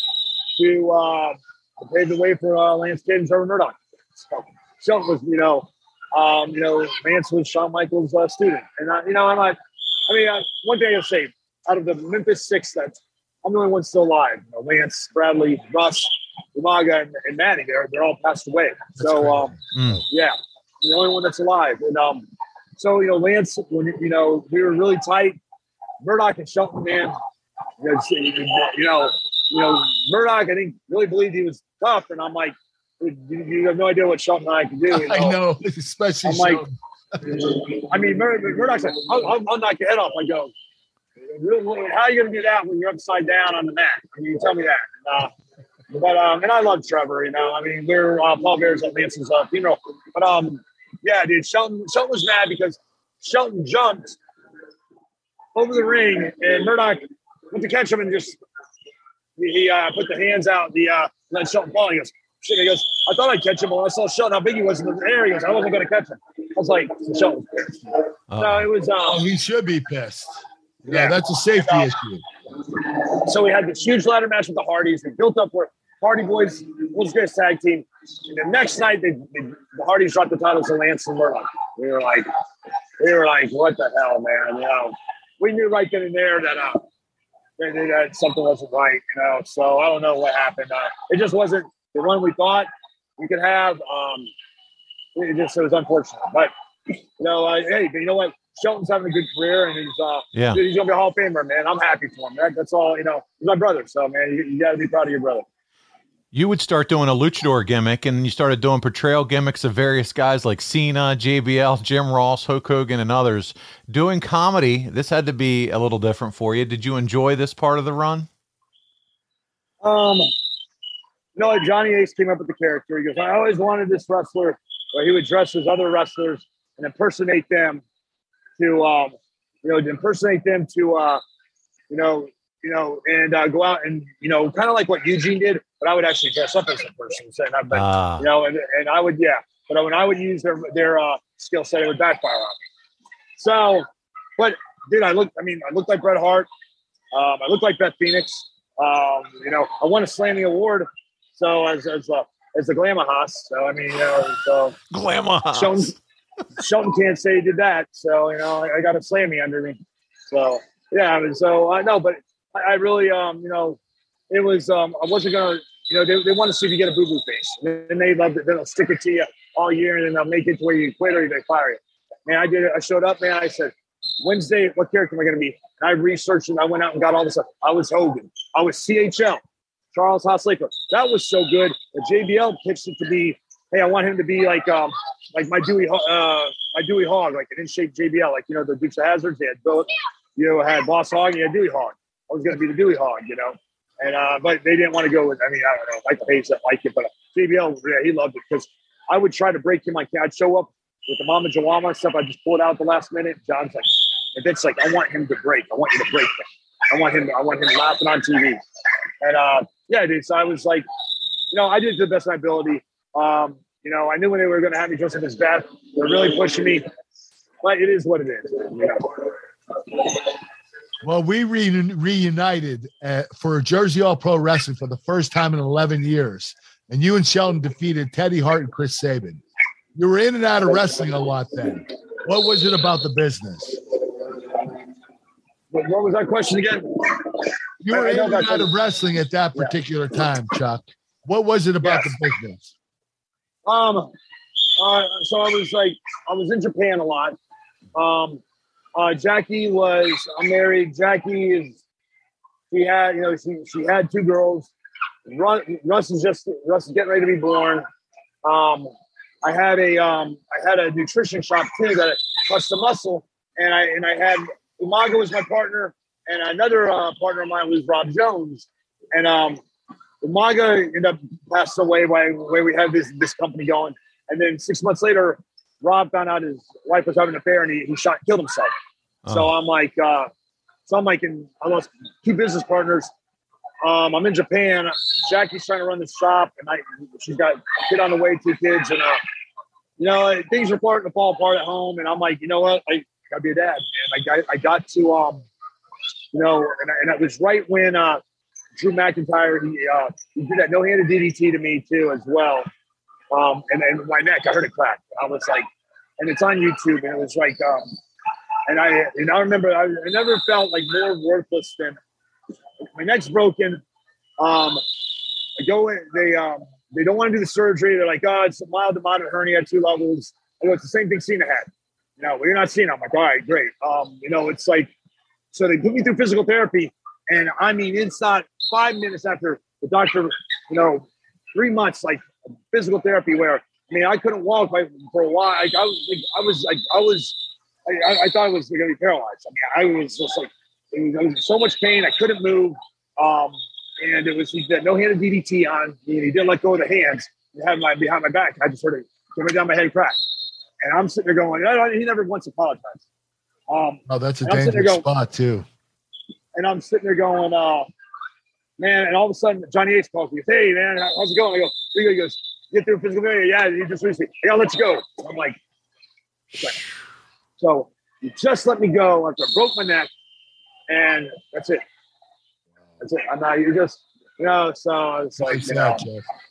Speaker 6: to, uh, to pave the way for uh, Lance Kidd and Trevor Murdoch. So Shelton was, you know, um, you know, Lance was Shawn Michaels' uh, student, and uh, you know, I'm not. I mean, uh, one thing I'll say: out of the Memphis Six, that's I'm the only one still alive. You know, Lance, Bradley, Russ, Umaga, and, and Manny. They're they're all passed away. So um,
Speaker 5: Mm.
Speaker 6: yeah, the only one that's alive. And um, so, you know, Lance, when, you know, we were really tight. Murdoch and Shelton, man, you know, you know, you know, Murdoch, I think, really believed he was tough. And I'm like, you, you have no idea what Shelton and I can do. You know?
Speaker 2: I know, especially
Speaker 6: I'm
Speaker 2: Shelton.
Speaker 6: like, I mean, Mur- Murdoch's like, I'll, I'll, I'll knock your head off. I go, how are you going to do that when you're upside down on the mat? I mean, you tell me that. Uh, but, um, and I love Trevor, you know, I mean, we're uh, Paul Bear's at Lance's uh, funeral. But, um, yeah, dude, Shelton, Shelton was mad because Shelton jumped over the ring and Murdoch went to catch him and just, he uh, put the hands out, the uh, let Shelton fall. He goes, shit, he goes, I thought I'd catch him, but when I saw Shelton, how big he was in the air, he goes, I wasn't going to catch him. I was like, so Shelton was pissed.
Speaker 5: Uh,
Speaker 6: So it was, um,
Speaker 2: Oh, he should be pissed. Yeah,
Speaker 6: Yeah.
Speaker 2: that's a safety
Speaker 6: Yeah.
Speaker 2: issue.
Speaker 6: so we had this huge ladder match with the Hardys. We built up where Hardy Boys was greatest tag team. And the next night, they, they, the Hardys dropped the titles to Lance and Murdoch. We were like, we were like, what the hell, man? You know, we knew right then and there that uh, that, that something wasn't right. You know, so I don't know what happened. Uh, it just wasn't the run we thought we could have. Um, it just it was unfortunate, but you know, uh, hey, but you know what? Shelton's having a good career, and he's uh,
Speaker 5: Yeah.
Speaker 6: he's gonna be a Hall of Famer, man. I'm happy for him. That, that's all. You know, he's my brother, so man, you, you got to be proud of your brother.
Speaker 5: You would start doing a luchador gimmick, and you started doing portrayal gimmicks of various guys like Cena, J B L, Jim Ross, Hulk Hogan, and others. Doing comedy, this had to be a little different for you. Did you enjoy this part of the run?
Speaker 6: Um, no, Johnny Ace came up with the character. He goes, I always wanted this wrestler where he would dress as other wrestlers and impersonate them to, um, you know, to impersonate them to, uh, you know, you know, and uh, go out and, you know, kind of like what Eugene did, but I would actually dress up as a person. So, and I, but,
Speaker 5: Ah.
Speaker 6: you know, and, and I would, yeah, but when I would use their, their uh, skill set, it would backfire on me. So, but dude, I looked, I mean, I looked like Bret Hart. Um, I looked like Beth Phoenix. Um, you know, I won a Slammy Award. So as, as, uh, as the Glamour Hoss. So, I mean, you know, so
Speaker 5: Glamour.
Speaker 6: Shelton, Shelton can't say he did that. So, you know, I, I got a Slammy under me. So, yeah, I mean, so I uh, know, but I, I really, um, you know, it was, um, I wasn't going to, you know, they, they want to see if you get a boo-boo face. And they love it. They'll stick it to you all year, and then they'll make it to where you quit or they fire you. Man, I did it. I showed up, man. I said, Wednesday, what character am I going to be? And I researched and I went out and got all this stuff. I was Hogan. I was C H L, Charles Haas Laker. That was so good. The J B L pitched it to be, hey, I want him to be like, um, like my Dewey, uh, my Dewey Hogg, like an in-shape J B L, like, you know, the Dukes of Hazzards. They had Bill, you know, had Boss Hogg, and you had Dewey Hogg. I was going to be the Dewey Hogg, you know. And uh, but they didn't want to go with. I mean, I don't know. Mike Page didn't like it, but J B L, yeah, he loved it because I would try to break him. Like I'd show up with the Mama Jawama stuff. I just pull it out at the last minute. John's like, and it's like, I want him to break. I want you to break him. I want him. I want him laughing on T V. And uh, yeah, dude. So I was like, you know, I did to the best of my ability. Um, you know, I knew when they were going to have me dress up as Beth. They're really pushing me, but it is what it is. You know?
Speaker 2: Well, we re- reunited uh, for Jersey All Pro Wrestling for the first time in eleven years. And you and Shelton defeated Teddy Hart and Chris Sabin. You were in and out of wrestling a lot then. What was it about the business?
Speaker 6: What, what was that question again?
Speaker 2: You were
Speaker 6: I- I
Speaker 2: in
Speaker 6: know
Speaker 2: and
Speaker 6: about
Speaker 2: out
Speaker 6: that.
Speaker 2: of wrestling at that
Speaker 6: Yeah.
Speaker 2: particular time, Chuck. What was it about
Speaker 6: Yes.
Speaker 2: the business?
Speaker 6: Um, uh, so I was like, I was in Japan a lot. Um, uh, Jackie was, I'm married. Jackie is, she had, you know, she, she had two girls. Russ, Russ is just, Russ is getting ready to be born. Um, I had a, um, I had a nutrition shop too that Plus the Muscle, and I, and I had, Umaga was my partner, and another uh, partner of mine was Rob Jones, and um, Umaga ended up passing away while, while we had this this company going. And then six months later, Rob found out his wife was having an affair and he, he shot and killed himself.
Speaker 5: Oh.
Speaker 6: So I'm like, uh, so I'm like, in, I lost two business partners. Um, I'm in Japan. Jackie's trying to run the shop, and I she's got a kid on the way, two kids, and uh, you know, things are starting to fall apart at home. And I'm like, you know what, I gotta be a dad, man. I got I got to um, you know, and, I, and it was right when uh. Drew McIntyre, he, uh, he did that no-handed D D T to me too as well. Um, and then my neck, I heard it crack. I was like, and it's on YouTube, and it was like, um, and I, and I remember I, I never felt like more worthless than my neck's broken. Um, I go in, they, um, they don't want to do the surgery. They're like, oh, it's a mild to moderate hernia, two levels. I go, it's the same thing Cena had. You know, well, you're not seeing it. I'm like, all right, great. Um, you know, it's like, so they put me through physical therapy. And I mean, it's not five minutes after the doctor, you know, three months, like physical therapy where, I mean, I couldn't walk by, for a while. Like, I was, like, I was, like, I was, I, I thought I was going to be paralyzed. I mean, I was just like, it was, I was in so much pain. I couldn't move. Um, and it was, he had no hand of D D T on. He, he didn't let go of the hands. He had my behind my back. I just heard it coming down my head and crack. And I'm sitting there going, no, no, he never once apologized. Um,
Speaker 2: oh, that's a
Speaker 6: dangerous
Speaker 2: going, spot too.
Speaker 6: And I'm sitting there going, uh, man, and all of a sudden Johnny Ace calls me. Hey, man, how's it going? I go, he goes, get through physical therapy. Yeah, he just released me. I gotta let you go. I'm like, okay. So you just let me go after I broke my neck, and that's it. That's it. I'm not, you just, you know, so it's like, you know,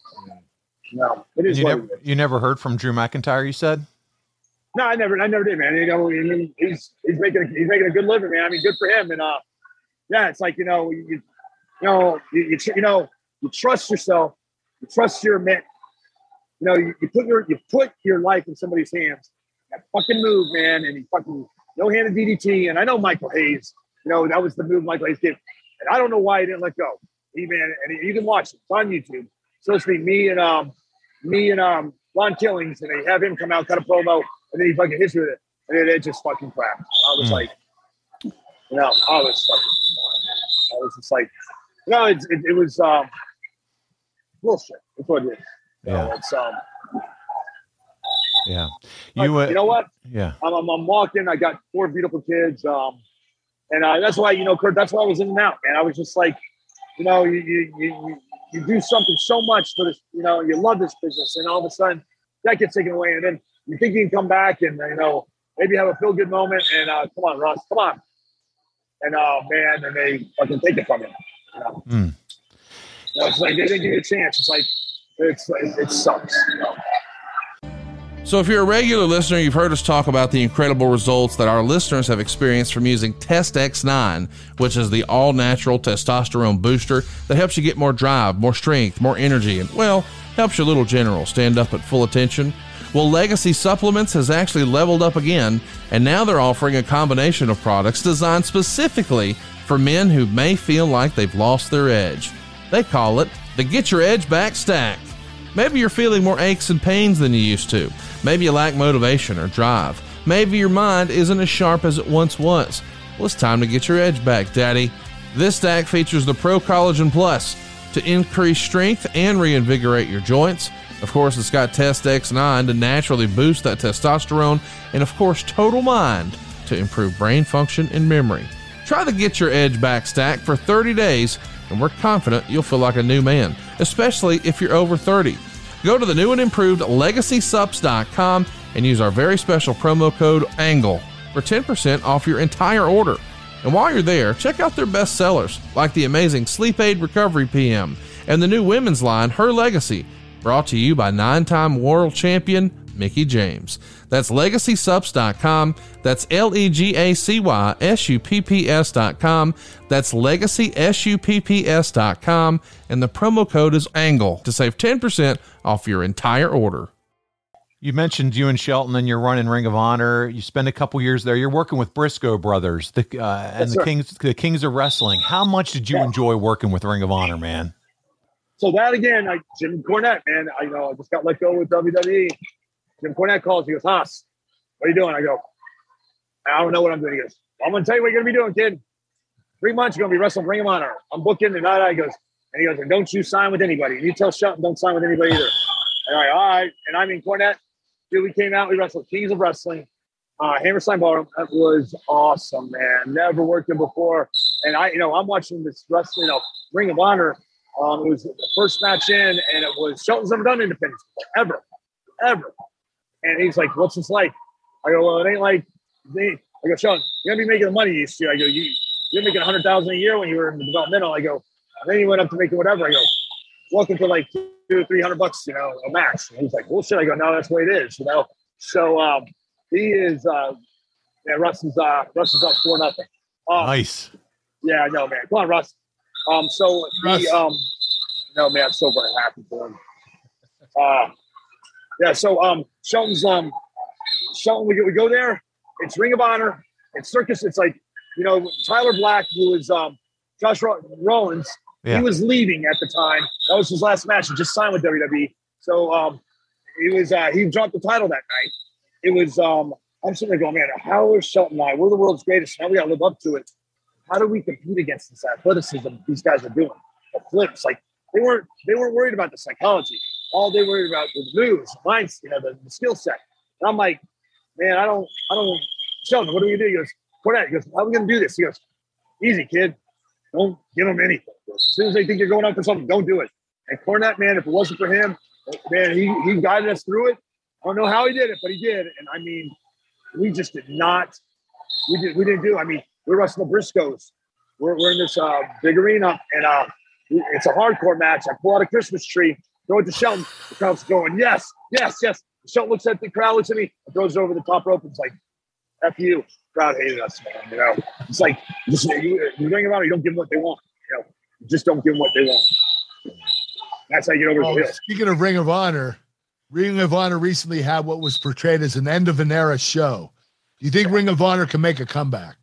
Speaker 6: no, it is.
Speaker 5: You
Speaker 6: what
Speaker 5: never,
Speaker 6: it is.
Speaker 5: you never heard from Drew McIntyre, you said?
Speaker 6: No, I never, I never did, man. You know, I mean, he's he's making a, he's making a good living, man. I mean, good for him. And uh, yeah, it's like, you know, you, you know, you, you you know, you trust yourself, you trust your man. You know, you, you put your you put your life in somebody's hands. That fucking move, man, and he fucking no hand of D D T. And I know Michael Hayes. You know, that was the move Michael Hayes did, and I don't know why he didn't let go. He man, and he, you can watch it. It's on YouTube. So it's me, me and um, me and um, Ron Killings, and they have him come out, cut a promo. And then he fucking hits with it, and it, it just fucking cracked. I was mm. like, you know, I was fucking, I was just like, you know, it, it, it was um, bullshit. That's what it is.
Speaker 5: Yeah.
Speaker 6: You know, it's, um,
Speaker 5: yeah. You, uh,
Speaker 6: you know what?
Speaker 5: Yeah.
Speaker 6: I'm, I'm, I'm walking. I got four beautiful kids. Um, and uh, that's why, you know, Kurt, that's why I was in and out, man. I was just like, you know, you, you, you, you do something so much for this, you know, you love this business, and all of a sudden that gets taken away. And then you think you can come back and, you know, maybe have a feel good moment, and uh, come on, Russ, come on. And, oh, uh, man, and they fucking take it from you. You know? Mm. You know, it's like they didn't give you a chance. It's like, it's, it, it sucks. You know?
Speaker 1: So if you're a regular listener, you've heard us talk about the incredible results that our listeners have experienced from using Test X nine, which is the all-natural testosterone booster that helps you get more drive, more strength, more energy, and, well, helps your little general stand up at full attention. Well, Legacy Supplements has actually leveled up again, and now they're offering a combination of products designed specifically for men who may feel like they've lost their edge. They call it the Get Your Edge Back Stack. Maybe you're feeling more aches and pains than you used to. Maybe you lack motivation or drive. Maybe your mind isn't as sharp as it once was. Well, it's time to get your edge back, Daddy. This stack features the Pro Collagen Plus to increase strength and reinvigorate your joints. Of course, it's got Test X nine to naturally boost that testosterone, and of course, Total Mind to improve brain function and memory. Try the Get Your Edge Back stack for thirty days, and we're confident you'll feel like a new man, especially if you're over thirty. Go to the new and improved legacy sups dot com and use our very special promo code ANGLE for ten percent off your entire order. And while you're there, check out their best sellers, like the amazing Sleep Aid Recovery P M and the new women's line, Her Legacy, brought to you by nine-time world champion Mickie James. That's legacy sups dot com. That's L E G A C Y S U P P S dot com. That's legacy sups dot com. And the promo code is ANGLE to save ten percent off your entire order.
Speaker 5: You mentioned you and Shelton and you're running Ring of Honor. You spend a couple years there. You're working with Briscoe Brothers the, uh, and the Kings, the Kings of Wrestling. How much did you yeah. enjoy working with Ring of Honor, man?
Speaker 6: So that again, like Jim Cornette, man, I you know I just got let go with W W E. Jim Cornette calls. He goes, Haas, what are you doing? I go, I don't know what I'm doing. He goes, well, I'm going to tell you what you're going to be doing, kid. Three months, you're going to be wrestling Ring of Honor. I'm booking, and I goes, and he goes, and don't you sign with anybody. And you tell Shelton, don't sign with anybody either. And I, all right. And I mean, Cornette, dude, we came out, we wrestled Kings of Wrestling, uh, Hammerstein Ballroom. That was awesome, man. Never worked there before. And I, you know, I'm watching this wrestling, you know, Ring of Honor. Um, it was the first match in, and it was Shelton's never done independence before, ever, ever. And he's like, "What's this like?" I go, "Well, it ain't like." They, I go, "Shelton, you're gonna be making the money you used to." I go, "You you're making a hundred thousand a year when you were in the developmental." I go, and then you went up to making whatever. I go, "Welcome to like two or three hundred bucks, you know, a match." And he's like, "Well, shit." I go, "No, that's the way it is, you know." So um, he is. Uh, yeah, Russ is. Uh, Russ is up four nothing. Um,
Speaker 5: nice.
Speaker 6: Yeah, I know, man. Come on, Russ. Um, so he, um, no, man, I'm so very happy for him. Uh, yeah, so um, Shelton's, um, Shelton, we go, we go there, it's Ring of Honor, it's Circus. It's like, you know, Tyler Black, who was um, Josh Rollins,
Speaker 5: Yeah.
Speaker 6: he was leaving at the time. That was his last match. He just signed with W W E. So um, he was uh, he dropped the title that night. It was um, I'm sitting there going, man, how is Shelton and I? We're the world's greatest. Now we got to live up to it. How do we compete against this athleticism these guys are doing? The flips, like they weren't they weren't worried about the psychology. All they worried about was moves, minds, you know, the, the skill set. And I'm like, man, I don't, I don't. Shelton, what are we gonna do? He goes, Cornette. He goes, how are we gonna do this? He goes, easy, kid. Don't give them anything. As soon as they think you're going up for something, don't do it. And Cornette, man, if it wasn't for him, man, he he guided us through it. I don't know how he did it, but he did. And I mean, we just did not. We did. We didn't do. I mean, we're wrestling the Briscoes. We're we're in this uh, big arena, and uh, it's a hardcore match. I pull out a Christmas tree, throw it to Shelton. The crowd's going, yes, yes, yes. Shelton looks at the crowd, looks at me, and throws it over the top rope. And it's like, F you. Crowd hated us, man. You know, it's like just, you, you're going about it. You don't give them what they want. You know, you just don't give them what they want. That's how you get over
Speaker 2: Oh,
Speaker 6: the hill.
Speaker 2: speaking of Ring of Honor, Ring of Honor recently had what was portrayed as an end of an era show. Do you think Ring of Honor can make a comeback?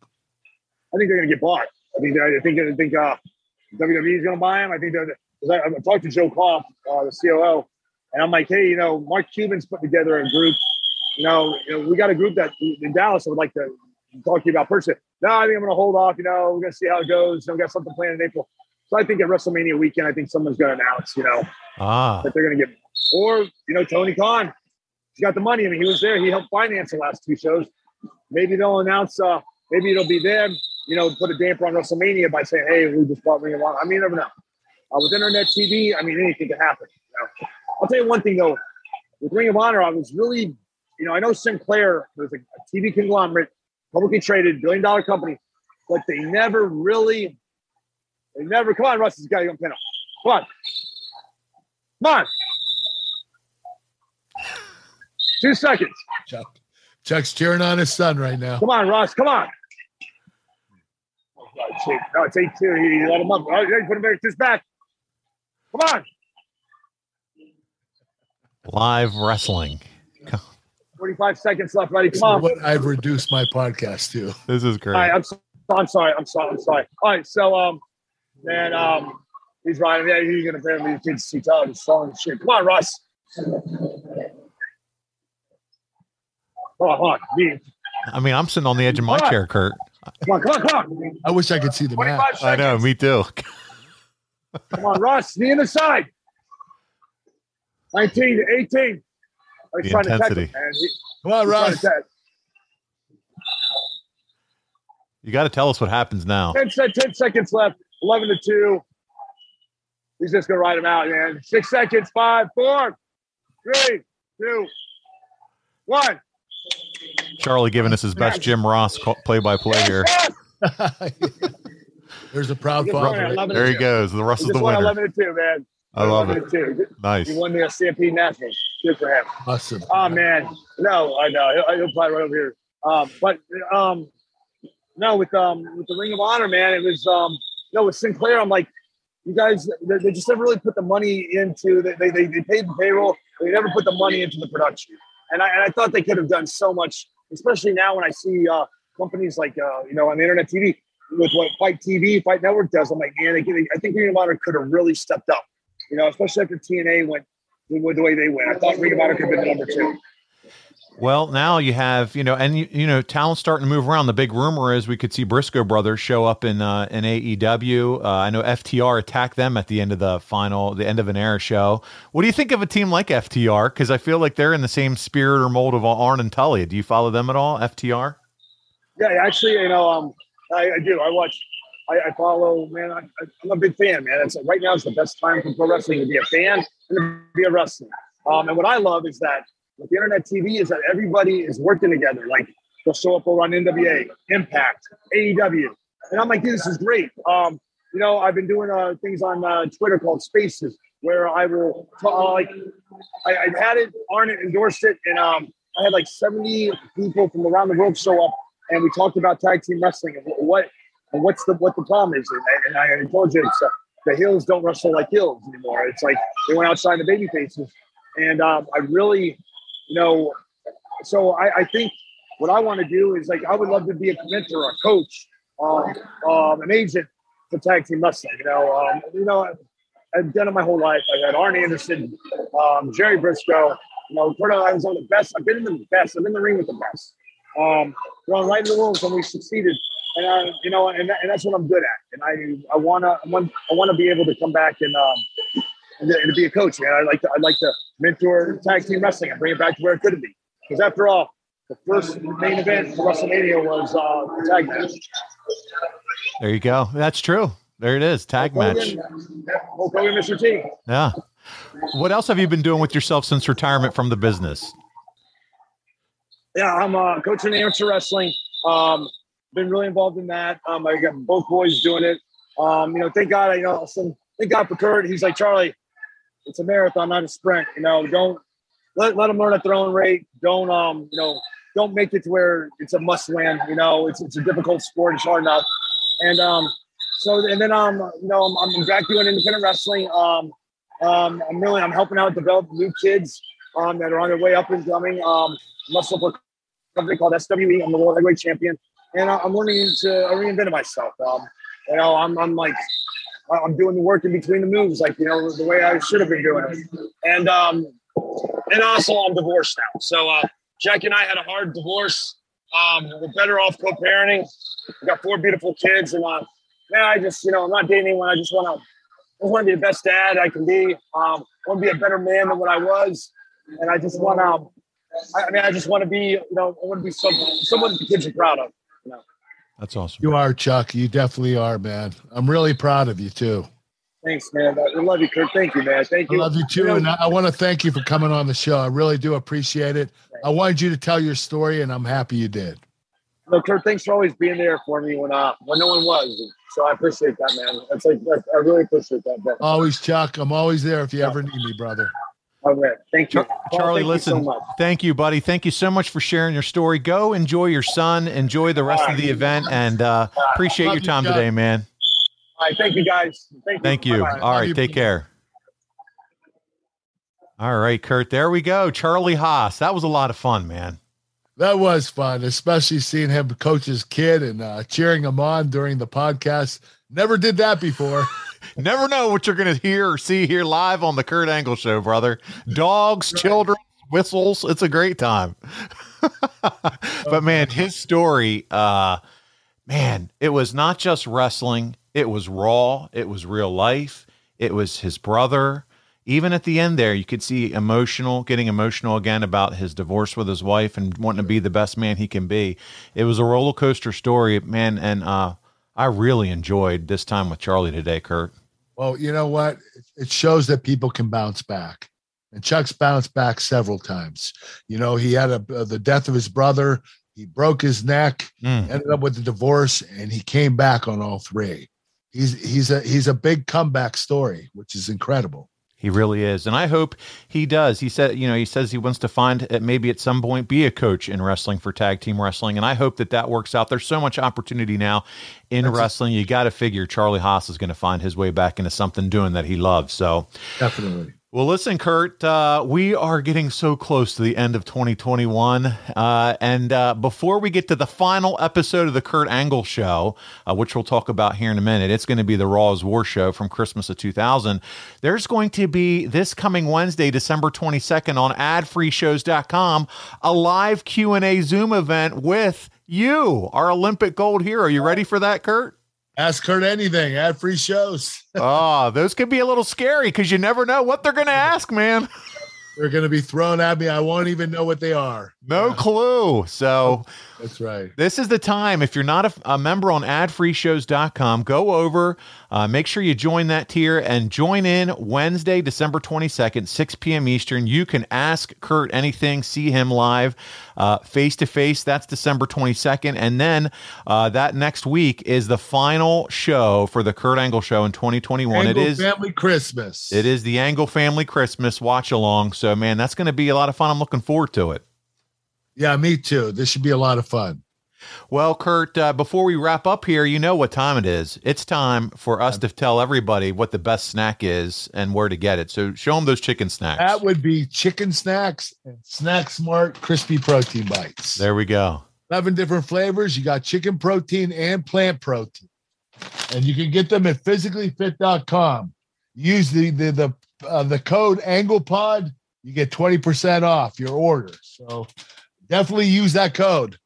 Speaker 6: I think they're going to get bought. I think I think I think uh, W W E is going to buy them. I think they're. I, I talked to Joe Koff, uh, the C O O, and I'm like, hey, you know, Mark Cuban's put together a group. You know, you know, we got a group that in Dallas I would like to talk to you about personally. No, I think I'm going to hold off. You know, we're going to see how it goes. You know, we got something planned in April. So I think at WrestleMania weekend, I think someone's going to announce, you know,
Speaker 5: Ah,
Speaker 6: that they're going to get, or, you know, Tony Khan, he's got the money. I mean, he was there. He helped finance the last two shows. Maybe they'll announce, uh, maybe it'll be them, you know, put a damper on WrestleMania by saying, hey, we just bought Ring of Honor. I mean, you never know. Uh, with internet T V, I mean, anything can happen. You know? I'll tell you one thing, though. With Ring of Honor, I was really, you know, I know Sinclair was a, a T V conglomerate, publicly traded, billion dollar company, but they never really, they never, come on, Russ, this guy, you're going to pin him. Come on. Come on. Two seconds.
Speaker 2: Chuck. Chuck's cheering on his son right now.
Speaker 6: Come on, Russ. Come on. Oh, God, it's eight. No, it's eight two. He, he let him up. Oh, yeah, put him back. Just back. Come on.
Speaker 5: live wrestling.
Speaker 6: forty-five seconds left, buddy. Come
Speaker 2: This is
Speaker 6: on.
Speaker 2: what I've reduced my podcast to.
Speaker 5: This is great.
Speaker 6: All right, I'm, so, I'm sorry. I'm sorry. I'm sorry. All right, so, um, man, um, he's riding. Yeah, he's going to bring me to see Tyler. He's selling the shit. Come on, Russ. Come on, come on. Me.
Speaker 5: I mean, I'm sitting on the edge of my
Speaker 6: Come on.
Speaker 5: chair, Kurt.
Speaker 6: Come on, come on, come on.
Speaker 2: I wish I could see the
Speaker 6: twenty-five
Speaker 2: match.
Speaker 6: seconds.
Speaker 5: I know, me too.
Speaker 6: Come on, Russ. Knee in the side. nineteen to eighteen. I was
Speaker 5: The
Speaker 6: trying to catch him,
Speaker 5: intensity.
Speaker 6: man. He,
Speaker 2: Come on,
Speaker 6: he's trying
Speaker 2: Russ.
Speaker 6: to catch-
Speaker 5: You got to tell us what happens now.
Speaker 6: ten, se- ten seconds left. eleven to two. He's just going to ride him out, man. Six seconds. Five, four, three, two, one.
Speaker 5: Charlie giving us his best Jim Ross call- play-by-play here.
Speaker 2: There's a proud
Speaker 6: He just won
Speaker 2: father.
Speaker 6: eleven
Speaker 5: There
Speaker 6: to
Speaker 5: he
Speaker 6: two.
Speaker 5: goes. The Russ
Speaker 6: He
Speaker 5: is the
Speaker 6: just won
Speaker 5: winner.
Speaker 6: eleven to two, man.
Speaker 5: I love
Speaker 6: eleven
Speaker 5: it.
Speaker 6: to two.
Speaker 5: Nice.
Speaker 6: He won the C M P Nationals. Good for him.
Speaker 2: Awesome.
Speaker 6: Oh man, no, I know he'll, he'll probably right over here. Um, but um, no, with um with the Ring of Honor, man, it was um no with Sinclair. I'm like, you guys, they, they just never really put the money into. They they they, they paid the payroll. They never put the money into the production. And I and I thought they could have done so much, especially now when I see uh, companies like uh, you know on the internet T V with what Fight T V, Fight Network does. I'm like, man, they, they, I think Ring of Honor could have really stepped up. You know, especially after T N A went the way they went. I thought Ring of Honor could have been number two.
Speaker 5: Well, now you have, you know, and you, you know, talent starting to move around. The big rumor is we could see Briscoe brothers show up in uh, in A E W. Uh, I know F T R attacked them at the end of the final, the end of an era show. What do you think of a team like F T R? Because I feel like they're in the same spirit or mold of Arn and Tully. Do you follow them at all, F T R?
Speaker 6: Yeah, actually, you know, um, I, I do. I watch. I, I follow. Man, I, I'm a big fan. Man, it's right now. It's the best time for pro wrestling to be a fan and to be a wrestler. Um, and what I love is that with the internet T V is that everybody is working together. Like they'll show up over on N W A, Impact, A E W, and I'm like, dude, this is great. Um, you know, I've been doing uh, things on uh, Twitter called Spaces where I will uh, like I, I've had it. Arn endorsed it, and um, I had like seventy people from around the world show up, and we talked about tag team wrestling and what and what's the what the problem is. And, and I told you it's, uh, the heels don't wrestle like heels anymore. It's like they went outside the baby faces, and um, I really. You know, so I, I think what I want to do is like I would love to be a mentor, a coach, um, um, an agent for tag team wrestling. You know, um, you know, I've, I've done it my whole life. I had Arn Anderson, um, Jerry Briscoe. You know, Kurt, I was on the best. I've been in the best. I've been in the ring with the best. Um, we're on right in the rules when we succeeded, and I, you know, and, that, and that's what I'm good at. And I, I wanna, I want, I want to be able to come back and, um, and, and to be a coach. Man, I like to, I'd like to mentor tag team wrestling and bring it back to where it could be. Because after all, the first main event for WrestleMania was uh, a tag match.
Speaker 5: There you go. That's true. There it is. Tag
Speaker 6: Hulk
Speaker 5: match.
Speaker 6: Hogan, Hulk Hogan, Mister T.
Speaker 5: Yeah. What else have you been doing with yourself since retirement from the business?
Speaker 6: Yeah, I'm uh, coaching amateur wrestling. Um, been really involved in that. Um, I got both boys doing it. Um, you know, thank God. I you know, some, thank God for Kurt. He's like, Charlie, it's a marathon, not a sprint. You know, don't let let them learn at their own rate. Don't um, you know, don't make it to where it's a must win. You know, it's it's a difficult sport. It's hard enough. And um, so and then um, you know, I'm, I'm back doing independent wrestling. Um, um, I'm really I'm helping out develop new kids um that are on their way up and coming. Um, muscle for company called S W E. I'm the world heavyweight champion, and I'm learning to reinvent myself. Um, you know, I'm I'm like I'm doing the work in between the moves, like you know the way I should have been doing it. And um, and also I'm divorced now. So uh, Jackie and I had a hard divorce. Um, we're better off co-parenting. We got four beautiful kids, and uh, man, I just you know I'm not dating anyone. I just want to I just want to be the best dad I can be. Um, I want to be a better man than what I was, and I just want to. I mean, I just want to be, you know, I want to be some, someone the kids are proud of. You know.
Speaker 5: That's awesome.
Speaker 2: You are, Chuck. You definitely are, man. I'm really proud of you, too.
Speaker 6: Thanks, man. I love you, Kurt. Thank you, man. Thank you.
Speaker 2: I love you, too.
Speaker 6: You know,
Speaker 2: and I, I want to thank you for coming on the show. I really do appreciate it. I wanted you to tell your story, and I'm happy you did.
Speaker 6: no, Kurt, thanks for always being there for me when uh, when no one was. So I appreciate that, man. That's like, that's, I really appreciate that, bro.
Speaker 2: Always, Chuck. I'm always there if you ever need me, brother.
Speaker 6: All right. Thank you.
Speaker 5: Char-
Speaker 6: Paul,
Speaker 5: Charlie,
Speaker 6: thank
Speaker 5: listen,
Speaker 6: you so much.
Speaker 5: thank you, buddy. Thank you so much for sharing your story. Go enjoy your son, enjoy the rest of the event, and uh, appreciate
Speaker 2: Love
Speaker 5: your
Speaker 2: you,
Speaker 5: time
Speaker 2: Chuck.
Speaker 5: today, man.
Speaker 6: All right. Thank you, guys. Thank you.
Speaker 5: Thank you.
Speaker 6: Bye-bye.
Speaker 5: All
Speaker 2: Love
Speaker 5: right,
Speaker 2: you,
Speaker 5: take
Speaker 2: brother.
Speaker 5: care. All right, Kurt, there we go. Charlie Haas. That was a lot of fun, man.
Speaker 2: That was fun, especially seeing him coach his kid and uh, cheering him on during the podcast. Never did that before.
Speaker 5: Never know what you're going to hear or see here live on the Kurt Angle Show, brother. Dogs, children, whistles. It's a great time. But man, his story, uh, man, it was not just wrestling. It was raw. It was real life. It was his brother. Even at the end there, you could see emotional, getting emotional again about his divorce with his wife and wanting to be the best man he can be. It was a roller coaster story, man. And, uh, I really enjoyed this time with Charlie today, Kurt.
Speaker 2: Well, you know what? It shows that people can bounce back. And Chuck's bounced back several times. You know, he had a, the death of his brother. He broke his neck,
Speaker 5: Mm.
Speaker 2: ended up with the divorce, and he came back on all three. He's he's a he's a big comeback story, which is incredible.
Speaker 5: He really is. And I hope he does. He said, you know, he says he wants to find uh, maybe at some point be a coach in wrestling for tag team wrestling. And I hope that that works out. There's so much opportunity now in
Speaker 2: That's
Speaker 5: wrestling. You got to figure Charlie Haas is going to find his way back into something doing that he loves. So
Speaker 2: Definitely.
Speaker 5: well, listen, Kurt, uh, we are getting so close to the end of twenty twenty-one. Uh, and uh, before we get to the final episode of the Kurt Angle Show, uh, which we'll talk about here in a minute, it's going to be the Raw is War Show from Christmas of two thousand. There's going to be this coming Wednesday, December twenty-second on ad free shows dot com, a live Q and A Zoom event with you, our Olympic gold hero. You ready for that, Kurt?
Speaker 2: Ask Kurt anything. Ad free shows.
Speaker 5: Oh, those could be a little scary because you never know what they're going to ask, man.
Speaker 2: They're going to be thrown at me. I won't even know what they are.
Speaker 5: No clue. So
Speaker 2: That's right.
Speaker 5: this is the time. If you're not a, a member on ad free shows dot com, go over, uh, make sure you join that tier and join in Wednesday, December twenty-second, six p.m. Eastern. You can ask Kurt anything, see him live uh, face to face. That's December twenty-second. And then uh, that next week is the final show for the Kurt Angle Show in twenty twenty-one.
Speaker 2: Angle
Speaker 5: it is
Speaker 2: Family Christmas.
Speaker 5: It is the Angle Family Christmas watch along. So, man, that's going to be a lot of fun. I'm looking forward to it.
Speaker 2: Yeah, me too. This should be a lot of fun.
Speaker 5: Well, Kurt, uh, before we wrap up here, you know what time it is. It's time for us to tell everybody what the best snack is and where to get it. So show them those chicken snacks.
Speaker 2: That would be Chicken Snacks and Snack Smart Crispy Protein Bites.
Speaker 5: There we go.
Speaker 2: eleven different flavors. You got chicken protein and plant protein. And you can get them at physically fit dot com. Use the the the, uh, the code AnglePod. You get twenty percent off your order. So definitely use that code.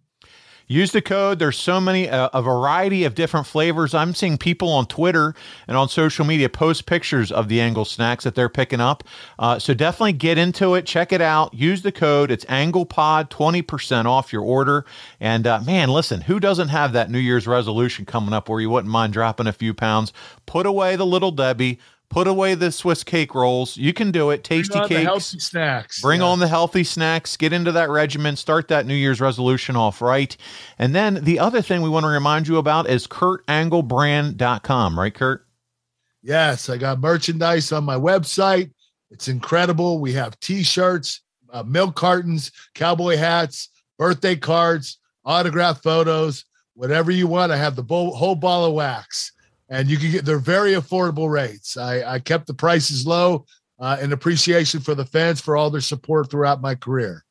Speaker 5: Use the code. There's so many, uh, a variety of different flavors. I'm seeing people on Twitter and on social media post pictures of the Angle snacks that they're picking up. Uh, so definitely get into it. Check it out. Use the code. It's AnglePod, twenty percent off your order. And uh, man, listen, who doesn't have that New Year's resolution coming up where you wouldn't mind dropping a few pounds? Put away the Little Debbie. Put away the Swiss cake rolls. You can do it. Tasty
Speaker 2: Bring on
Speaker 5: cakes.
Speaker 2: the healthy snacks.
Speaker 5: Bring
Speaker 2: yeah.
Speaker 5: on the healthy snacks. Get into that regimen. Start that New Year's resolution off right. And then the other thing we want to remind you about is Kurt Angle Brand dot com. Right, Kurt?
Speaker 2: Yes, I got merchandise on my website. It's incredible. We have T-shirts, uh, milk cartons, cowboy hats, birthday cards, autograph photos, whatever you want. I have the bo- whole ball of wax. And you can get, they're very affordable rates. I, I kept the prices low uh, in appreciation for the fans for all their support throughout my career.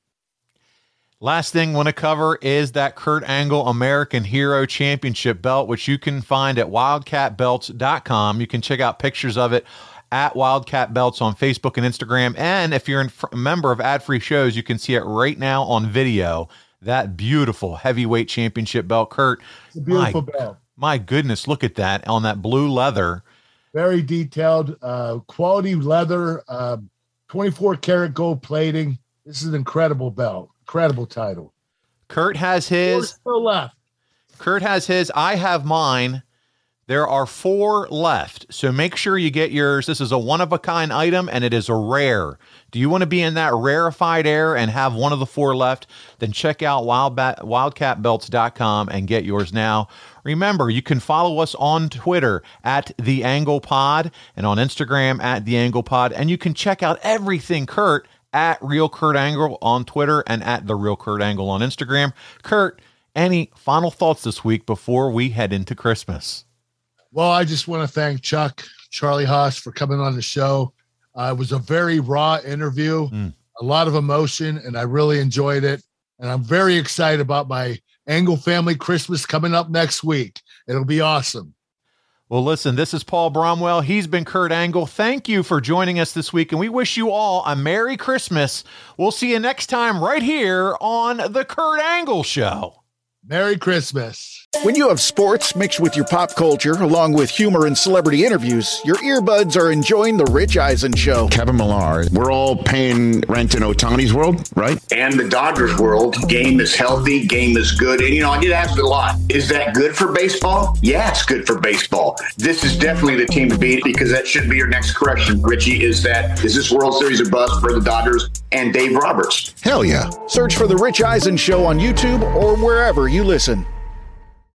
Speaker 5: Last thing I want to cover is that Kurt Angle American Hero Championship belt, which you can find at wildcat belts dot com. You can check out pictures of it at Wildcat Belts on Facebook and Instagram. And if you're a member of Ad Free Shows, you can see it right now on video. That beautiful heavyweight championship belt, Kurt.
Speaker 2: It's a beautiful
Speaker 5: my,
Speaker 2: belt.
Speaker 5: My goodness, look at that on that blue leather.
Speaker 2: Very detailed, uh, quality leather, uh, twenty-four karat gold plating. This is an incredible belt, incredible title.
Speaker 5: Kurt has his.
Speaker 2: Still left.
Speaker 5: Kurt has his. I have mine. There are four left, so make sure you get yours. This is a one-of-a-kind item, and it is a rare. Do you want to be in that rarefied air and have one of the four left? Then check out wildcat belts dot com and get yours now. Remember, you can follow us on Twitter at The Angle Pod and on Instagram at The Angle Pod, and you can check out everything Kurt at Real Kurt Angle on Twitter and at The Real Kurt Angle on Instagram. Kurt, any final thoughts this week before we head into Christmas?
Speaker 2: Well, I just want to thank Chuck, Charlie Haas, for coming on the show. Uh, it was a very raw interview, mm. a lot of emotion, and I really enjoyed it. And I'm very excited about my Angle Family Christmas coming up next week. It'll be awesome.
Speaker 5: Well, listen, this is Paul Bromwell. He's been Kurt Angle. Thank you for joining us this week, and we wish you all a Merry Christmas. We'll see you next time right here on The Kurt Angle Show.
Speaker 2: Merry Christmas.
Speaker 8: When you have sports mixed with your pop culture, along with humor and celebrity interviews, your earbuds are enjoying The Rich Eisen Show.
Speaker 9: Kevin Millar, we're all paying rent in Ohtani's world, right?
Speaker 10: And the Dodgers world. Game is healthy, game is good. And, you know, I get asked a lot, is that good for baseball? Yeah, it's good for baseball. This is definitely the team to beat, because that should be your next correction, Richie, is that, is this World Series a bust for the Dodgers and Dave Roberts?
Speaker 9: Hell yeah.
Speaker 8: Search for The Rich Eisen Show on YouTube or wherever you listen.